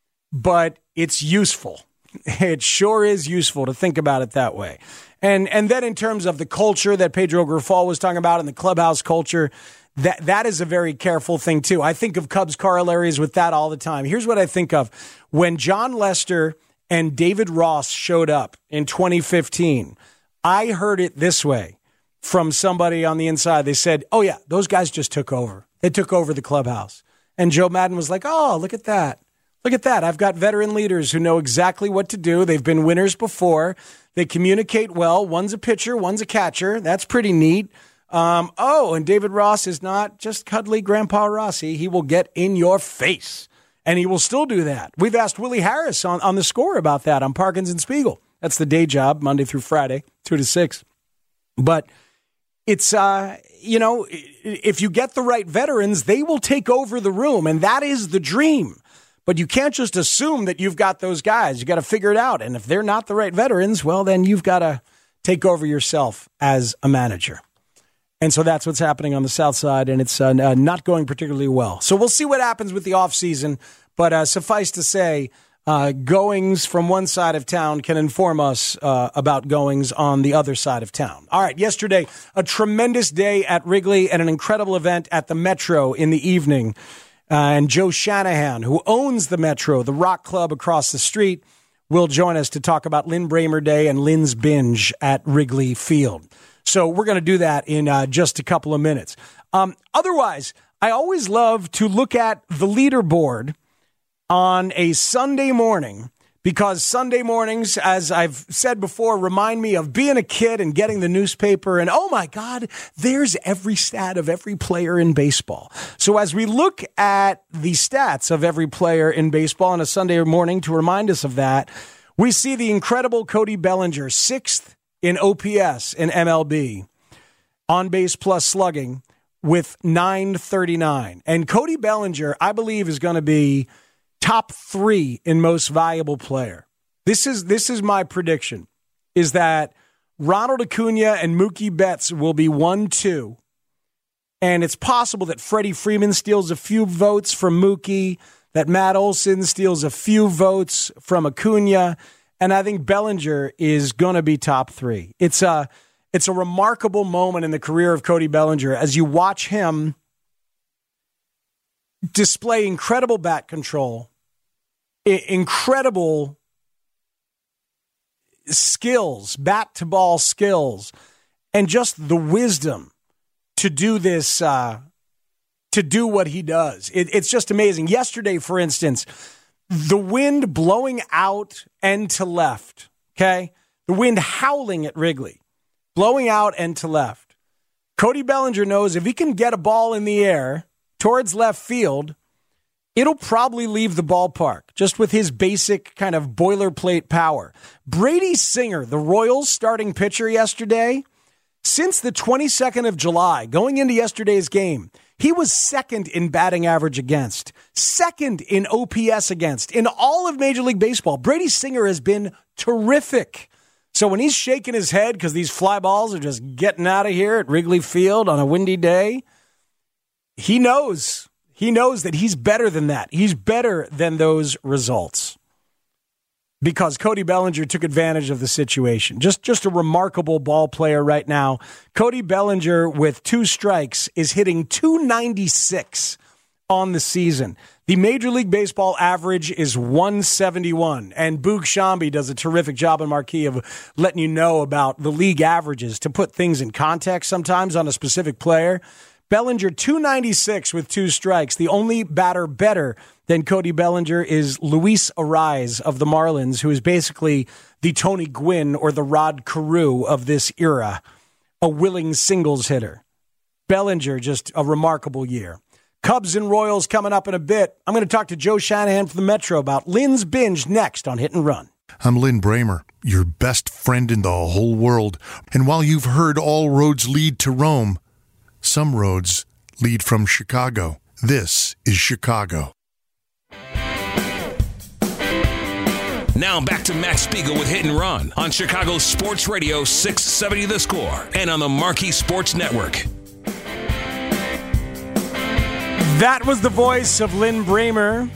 D: but it's useful. It sure is useful to think about it that way. And and then in terms of the culture that Pedro Grifol was talking about and the clubhouse culture, that that is a very careful thing too. I think of Cubs corollaries with that all the time. Here's what I think of. When John Lester and David Ross showed up in twenty fifteen, I heard it this way from somebody on the inside. They said, oh yeah, those guys just took over. They took over the clubhouse. And Joe Madden was like, oh, look at that. Look at that. I've got veteran leaders who know exactly what to do. They've been winners before. They communicate well. One's a pitcher, one's a catcher. That's pretty neat. Um, oh, and David Ross is not just cuddly Grandpa Rossi. He will get in your face, and he will still do that. We've asked Willie Harris on, on the Score about that on Parkins and Spiegel. That's the day job, Monday through Friday, two to six. But it's, uh, you know, if you get the right veterans, they will take over the room, and that is the dream. But you can't just assume that you've got those guys. You got to figure it out. And if they're not the right veterans, well, then you've got to take over yourself as a manager. And so that's what's happening on the South Side, and it's uh, not going particularly well. So we'll see what happens with the offseason. But uh, suffice to say, uh, goings from one side of town can inform us uh, about goings on the other side of town. All right, yesterday, a tremendous day at Wrigley and an incredible event at the Metro in the evening. Uh, and Joe Shanahan, who owns the Metro, the rock club across the street, will join us to talk about Lynn Bramer Day and Lynn's Binge at Wrigley Field. So we're going to do that in uh, just a couple of minutes. Um, otherwise, I always love to look at the leaderboard on a Sunday morning, because Sunday mornings, as I've said before, remind me of being a kid and getting the newspaper and, oh my God, there's every stat of every player in baseball. So as we look at the stats of every player in baseball on a Sunday morning to remind us of that, we see the incredible Cody Bellinger, sixth in O P S in M L B, on base plus slugging with nine thirty-nine. And Cody Bellinger, I believe, is going to be top three in most valuable player. This is this is my prediction, is that Ronald Acuna and Mookie Betts will be one two. And it's possible that Freddie Freeman steals a few votes from Mookie, that Matt Olson steals a few votes from Acuna, and I think Bellinger is going to be top three. It's a, it's a remarkable moment in the career of Cody Bellinger as you watch him display incredible bat control, incredible skills, bat-to-ball skills, and just the wisdom to do this uh, to do what he does. It, it's just amazing. Yesterday, for instance, the wind blowing out and to left, okay? The wind howling at Wrigley, blowing out and to left. Cody Bellinger knows if he can get a ball in the air towards left field, it'll probably leave the ballpark, just with his basic kind of boilerplate power. Brady Singer, the Royals starting pitcher yesterday, since the twenty-second of July, going into yesterday's game, he was second in batting average against, second in O P S against. In all of Major League Baseball, Brady Singer has been terrific. So when he's shaking his head because these fly balls are just getting out of here at Wrigley Field on a windy day, he knows. He knows that he's better than that. He's better than those results because Cody Bellinger took advantage of the situation. Just, just a remarkable ball player right now. Cody Bellinger with two strikes is hitting two ninety-six on the season. The Major League Baseball average is one seventy-one, and Boog Shambi does a terrific job in Marquee of letting you know about the league averages to put things in context sometimes on a specific player. Bellinger, two ninety-six with two strikes. The only batter better than Cody Bellinger is Luis Arraez of the Marlins, who is basically the Tony Gwynn or the Rod Carew of this era, a willing singles hitter. Bellinger, just a remarkable year. Cubs and Royals coming up in a bit. I'm going to talk to Joe Shanahan from the Metro about Lynn's Binge next on Hit and Run.
I: I'm Lynn Bramer, your best friend in the whole world. And while you've heard all roads lead to Rome, some roads lead from Chicago. This is Chicago.
C: Now back to Matt Spiegel with Hit and Run on Chicago Sports Radio six seventy The Score and on the Marquee Sports Network.
D: That was the voice of Lynn Bramer,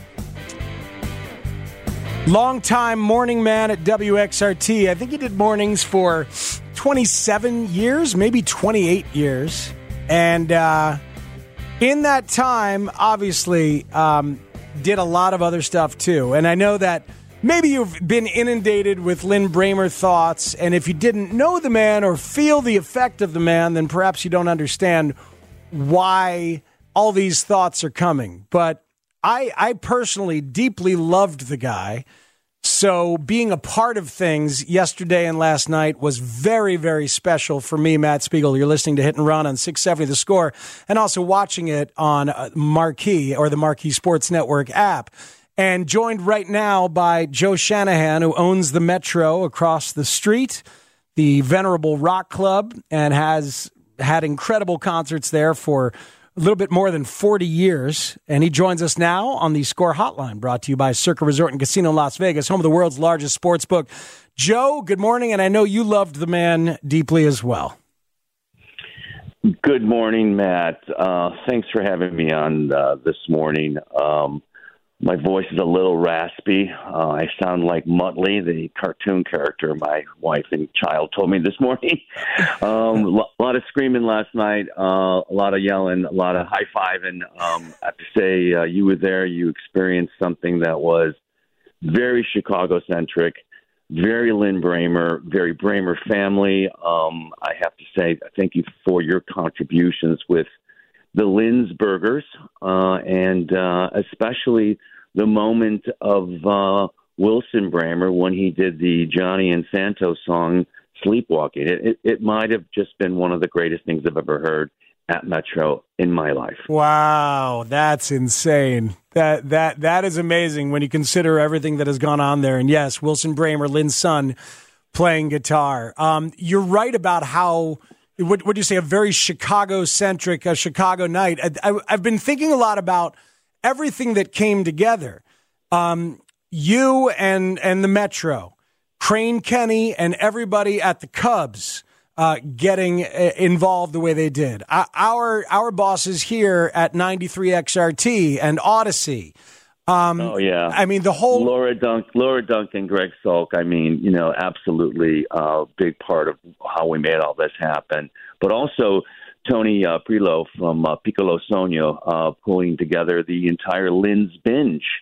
D: longtime morning man at W X R T. I think he did mornings for twenty-seven years, maybe twenty-eight years. And uh, in that time, obviously, um, did a lot of other stuff too. And I know that maybe you've been inundated with Lynn Bramer thoughts, and if you didn't know the man or feel the effect of the man, then perhaps you don't understand why all these thoughts are coming. But I, I personally deeply loved the guy. So being a part of things yesterday and last night was very, very special for me, Matt Spiegel. You're listening to Hit and Run on six seventy The Score and also watching it on Marquee or the Marquee Sports Network app. And joined right now by Joe Shanahan, who owns the Metro across the street, the Venerable Rock Club, and has had incredible concerts there for a little bit more than forty years, and he joins us now on the Score Hotline, brought to you by Circa Resort and Casino in Las Vegas, home of the world's largest sports book. Joe, good morning, and I know you loved the man deeply as well.
J: Good morning, Matt. Uh, thanks for having me on uh, this morning. Um, my voice is a little raspy. Uh, I sound like Muttley, the cartoon character my wife and child told me this morning. um, a lot of screaming last night, uh, a lot of yelling, a lot of high-fiving. Um, I have to say, uh, you were there. You experienced something that was very Chicago-centric, very Lynn Bramer, very Bramer family. Um, I have to say thank you for your contributions with the Lynn's Burgers, uh, and uh, especially the moment of uh, Wilson Bramer when he did the Johnny and Santos song, Sleepwalking. It, it, it might have just been one of the greatest things I've ever heard at Metro in my life.
D: Wow, that's insane. That that That is amazing when you consider everything that has gone on there. And yes, Wilson Bramer, Lynn's son, playing guitar. Um, you're right about how... What would you say, a very Chicago-centric, a Chicago night. I, I, I've been thinking a lot about everything that came together. Um, you and and the Metro, Crane Kenny and everybody at the Cubs uh, getting uh, involved the way they did. Uh, our our bosses here at ninety-three X R T and Odyssey. Um,
J: oh, yeah.
D: I mean, the whole...
J: Laura Dunk, Laura Duncan, Greg Salk, I mean, you know, absolutely a uh, big part of how we made all this happen. But also Tony uh, Prilo from uh, Piccolo Sonio uh, pulling together the entire Lynn's Binge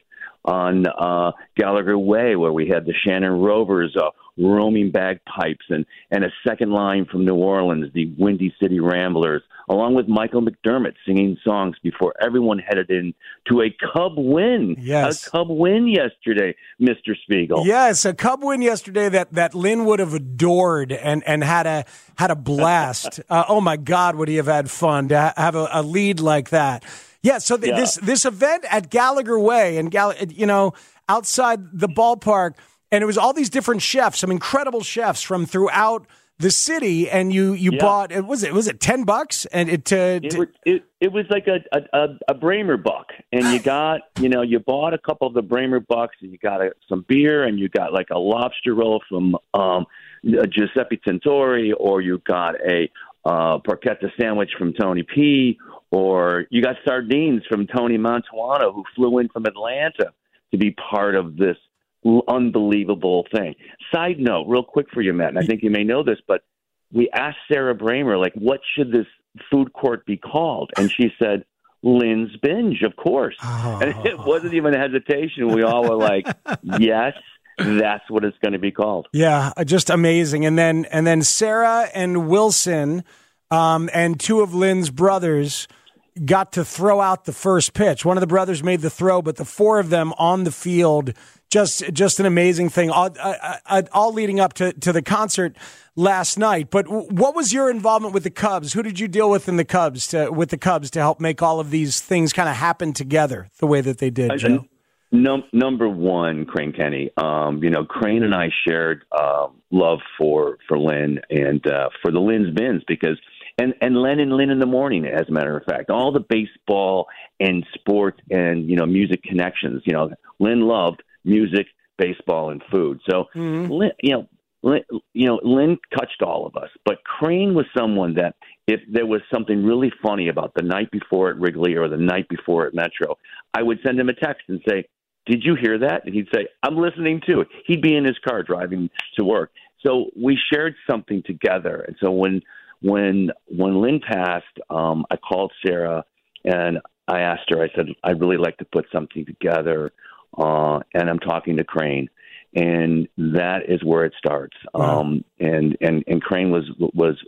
J: on uh, Gallagher Way, where we had the Shannon Rovers uh, roaming bagpipes, and, and a second line from New Orleans, the Windy City Ramblers, along with Michael McDermott singing songs before everyone headed in to a Cub win.
D: Yes.
J: A Cub win yesterday, Mister Spiegel.
D: Yes, a Cub win yesterday that, that Lynn would have adored and, and had a had a blast. uh, oh, my God, would he have had fun to ha- have a, a lead like that. Yeah, so th-
J: Yeah.
D: this this event at Gallagher Way, and Gall- you know, outside the ballpark, and it was all these different chefs, some incredible chefs from throughout the city, and you you
J: Yeah.
D: bought it was it was it ten bucks, and it uh,
J: It, was- it, it was like a, a, a Bramer buck, and you got, you know, you bought a couple of the Bramer bucks, and you got a, some beer, and you got like a lobster roll from um, Giuseppe Tintori, or you got a uh, porchetta sandwich from Tony P., or you got sardines from Tony Montuano, who flew in from Atlanta to be part of this unbelievable thing. Side note, real quick for you, Matt, and I think you may know this, but we asked Sarah Bramer, like, what should this food court be called? And she said, Lynn's Binge, of course. Oh. And it wasn't even a hesitation. We all were like, yes, that's what it's going to be called.
D: Yeah, just amazing. And then and then Sarah and Wilson um, and two of Lynn's brothers got to throw out the first pitch. One of the brothers made the throw, but the four of them on the field, just just an amazing thing, all, uh, all leading up to, to the concert last night. But what was your involvement with the Cubs? Who did you deal with in the Cubs to, with the Cubs to help make all of these things kind of happen together the way that they did, Joe?
J: Num- number one, Crane Kenny. Um, you know, Crane and I shared uh, love for for Lynn and uh, for the Lynn's Bins, because and and Len and Lynn in the morning, as a matter of fact, all the baseball and sports and you know music connections. You know, Lynn loved music, baseball, and food. So, mm-hmm. Lynn, you know. Lynn, you know, Lynn touched all of us, but Crane was someone that if there was something really funny about the night before at Wrigley or the night before at Metro, I would send him a text and say, did you hear that? And he'd say, I'm listening to it. He'd be in his car driving to work. So we shared something together. And so when when when Lynn passed, um, I called Sarah and I asked her, I said, I'd really like to put something together, uh, and I'm talking to Crane. And that is where it starts. Wow. Um, and, and, and Crane was was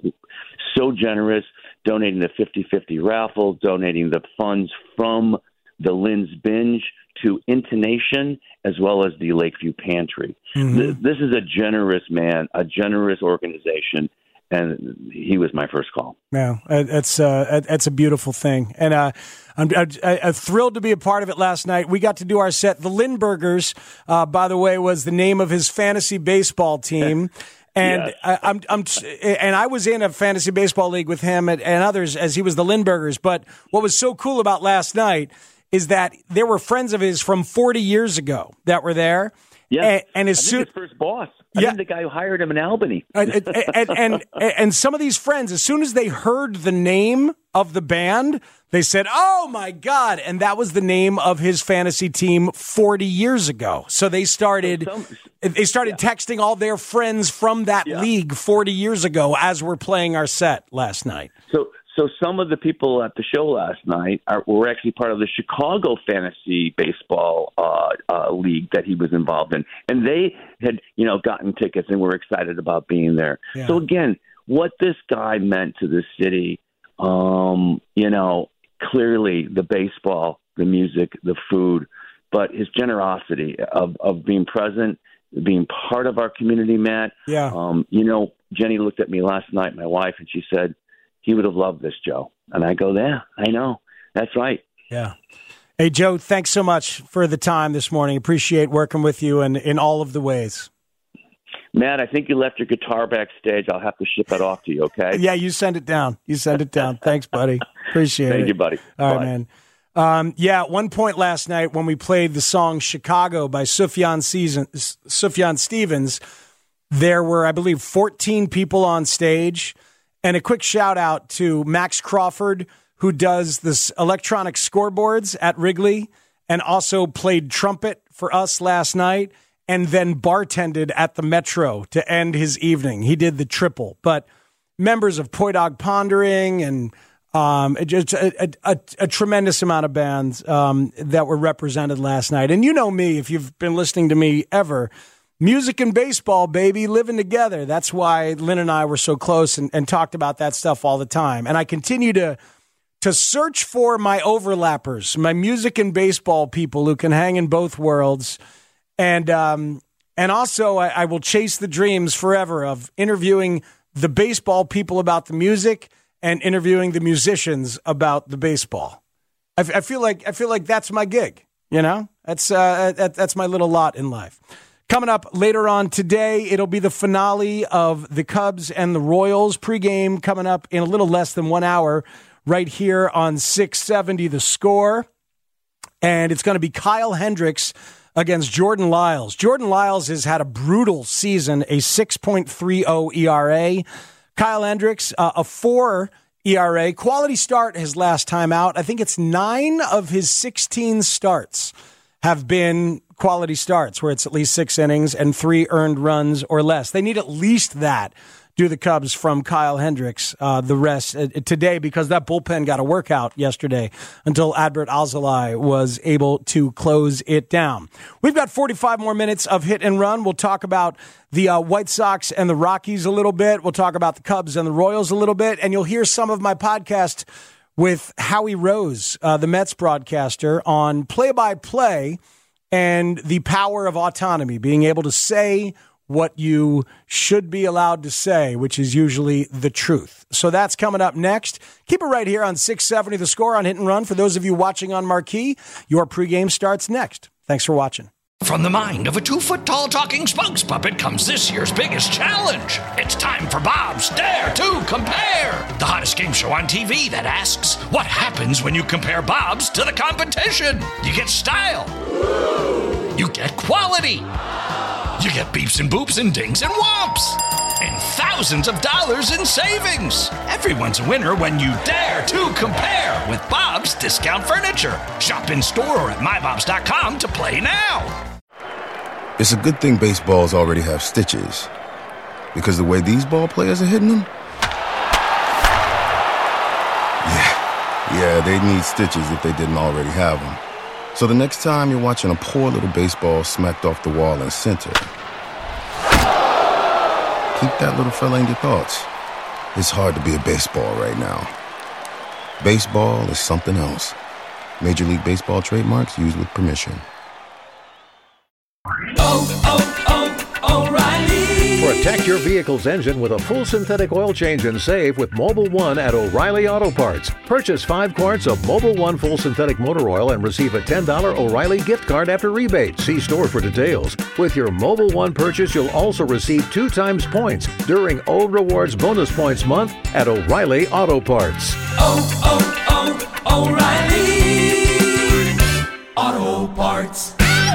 J: so generous, donating the fifty-fifty raffle, donating the funds from the Lynn's Binge to Intonation, as well as the Lakeview Pantry. Mm-hmm. Th- this is a generous man, a generous organization, and he was my first call.
D: Yeah, that's uh, that's a beautiful thing, and uh, I'm, I'm, I'm thrilled to be a part of it. Last night we got to do our set. The Lindbergers, uh, by the way, was the name of his fantasy baseball team. And yes. I, I'm, I'm, and I was in a fantasy baseball league with him and, and others as he was the Lindbergers. But what was so cool about last night is that there were friends of his from forty years ago that were there.
J: Yeah,
D: and, and as
J: I think
D: soon
J: his first boss, I
D: yeah,
J: think the guy who hired him in Albany,
D: and, and, and and some of these friends, as soon as they heard the name of the band, they said, "Oh my God!" And that was the name of his fantasy team forty years ago. So they started, so some, they started yeah. texting all their friends from that yeah. league forty years ago as we're playing our set last night.
J: So. So some of the people at the show last night are, were actually part of the Chicago Fantasy Baseball uh, uh, League that he was involved in. And they had, you know, gotten tickets and were excited about being there. Yeah. So, again, what this guy meant to the city, um, you know, clearly the baseball, the music, the food, but his generosity of, of being present, being part of our community, Matt.
D: Yeah.
J: Um, you know, Jenny looked at me last night, my wife, and she said, he would have loved this, Joe. And I go, yeah, I know. That's right.
D: Yeah. Hey, Joe, thanks so much for the time this morning. Appreciate working with you in, in all of the ways.
J: Matt, I think you left your guitar backstage. I'll have to ship it off to you, okay?
D: Yeah, you send it down. You send it down. Thanks, buddy. Appreciate
J: Thank
D: it.
J: Thank you, buddy.
D: All
J: Bye.
D: right, man. Um, yeah, at one point last night when we played the song Chicago by Sufjan, Season, Sufjan Stevens, there were, I believe, fourteen people on stage. And a quick shout out to Max Crawford, who does this electronic scoreboards at Wrigley and also played trumpet for us last night and then bartended at the Metro to end his evening. He did the triple. But members of Poi Dog Pondering and Um, just a, a, a tremendous amount of bands um, that were represented last night. And you know me, if you've been listening to me ever, music and baseball, baby, living together. That's why Lynn and I were so close and, and talked about that stuff all the time. And I continue to to search for my overlappers, my music and baseball people who can hang in both worlds. And um, and also I, I will chase the dreams forever of interviewing the baseball people about the music and interviewing the musicians about the baseball. I, I feel like I feel like that's my gig. You know, that's uh, that, that's my little lot in life. Coming up later on today, it'll be the finale of the Cubs and the Royals pregame coming up in a little less than one hour right here on six seventy The Score, and it's going to be Kyle Hendricks against Jordan Lyles. Jordan Lyles has had a brutal season, a six point three oh E R A. Kyle Hendricks, uh, a four E R A. Quality start his last time out. I think it's nine of his sixteen starts have been quality starts where it's at least six innings and three earned runs or less. They need at least that, do the Cubs, from Kyle Hendricks uh, the rest uh, today, because that bullpen got a workout yesterday until Adbert Alzolay was able to close it down. We've got forty-five more minutes of Hit and Run. We'll talk about the uh, White Sox and the Rockies a little bit. We'll talk about the Cubs and the Royals a little bit, and you'll hear some of my podcast with Howie Rose, uh, the Mets broadcaster, on play-by-play and the power of autonomy, being able to say what you should be allowed to say, which is usually the truth. So that's coming up next. Keep it right here on six seventy The Score on Hit and Run. For those of you watching on Marquee, your pregame starts next. Thanks for watching.
B: From the mind of a two-foot-tall talking spokes puppet comes this year's biggest challenge. It's time for Bob's Dare to Compare, the hottest game show on T V that asks, what happens when you compare Bob's to the competition? You get style. You get quality. You get beeps and boops and dings and whomps. And thousands of dollars in savings. Everyone's a winner when you dare to compare with Bob's Discount Furniture. Shop in store or at my bobs dot com to play now.
A: It's a good thing baseballs already have stitches, because the way these ball players are hitting them, yeah, yeah, they need stitches if they didn't already have them. So the next time you're watching a poor little baseball smacked off the wall in center, keep that little fella in your thoughts. It's hard to be a baseball right now. Baseball is something else. Major League Baseball trademarks used with permission.
L: Oh, oh, oh, O'Reilly. Protect your vehicle's engine with a full synthetic oil change and save with Mobil one at O'Reilly Auto Parts. Purchase five quarts of Mobil one full synthetic motor oil and receive a ten dollars O'Reilly gift card after rebate. See store for details. With your Mobil one purchase, you'll also receive two times points during O Rewards Bonus Points Month at O'Reilly Auto Parts.
M: Oh, oh, oh, O'Reilly Auto Parts.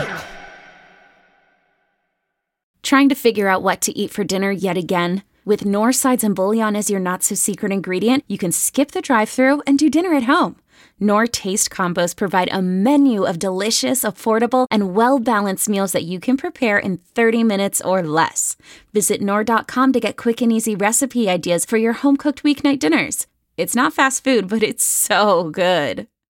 N: Trying to figure out what to eat for dinner yet again? With Knorr Sides and Bouillon as your not-so-secret ingredient, you can skip the drive-thru and do dinner at home. Knorr Taste Combos provide a menu of delicious, affordable, and well-balanced meals that you can prepare in thirty minutes or less. Visit Knorr dot com to get quick and easy recipe ideas for your home-cooked weeknight dinners. It's not fast food, but it's so good.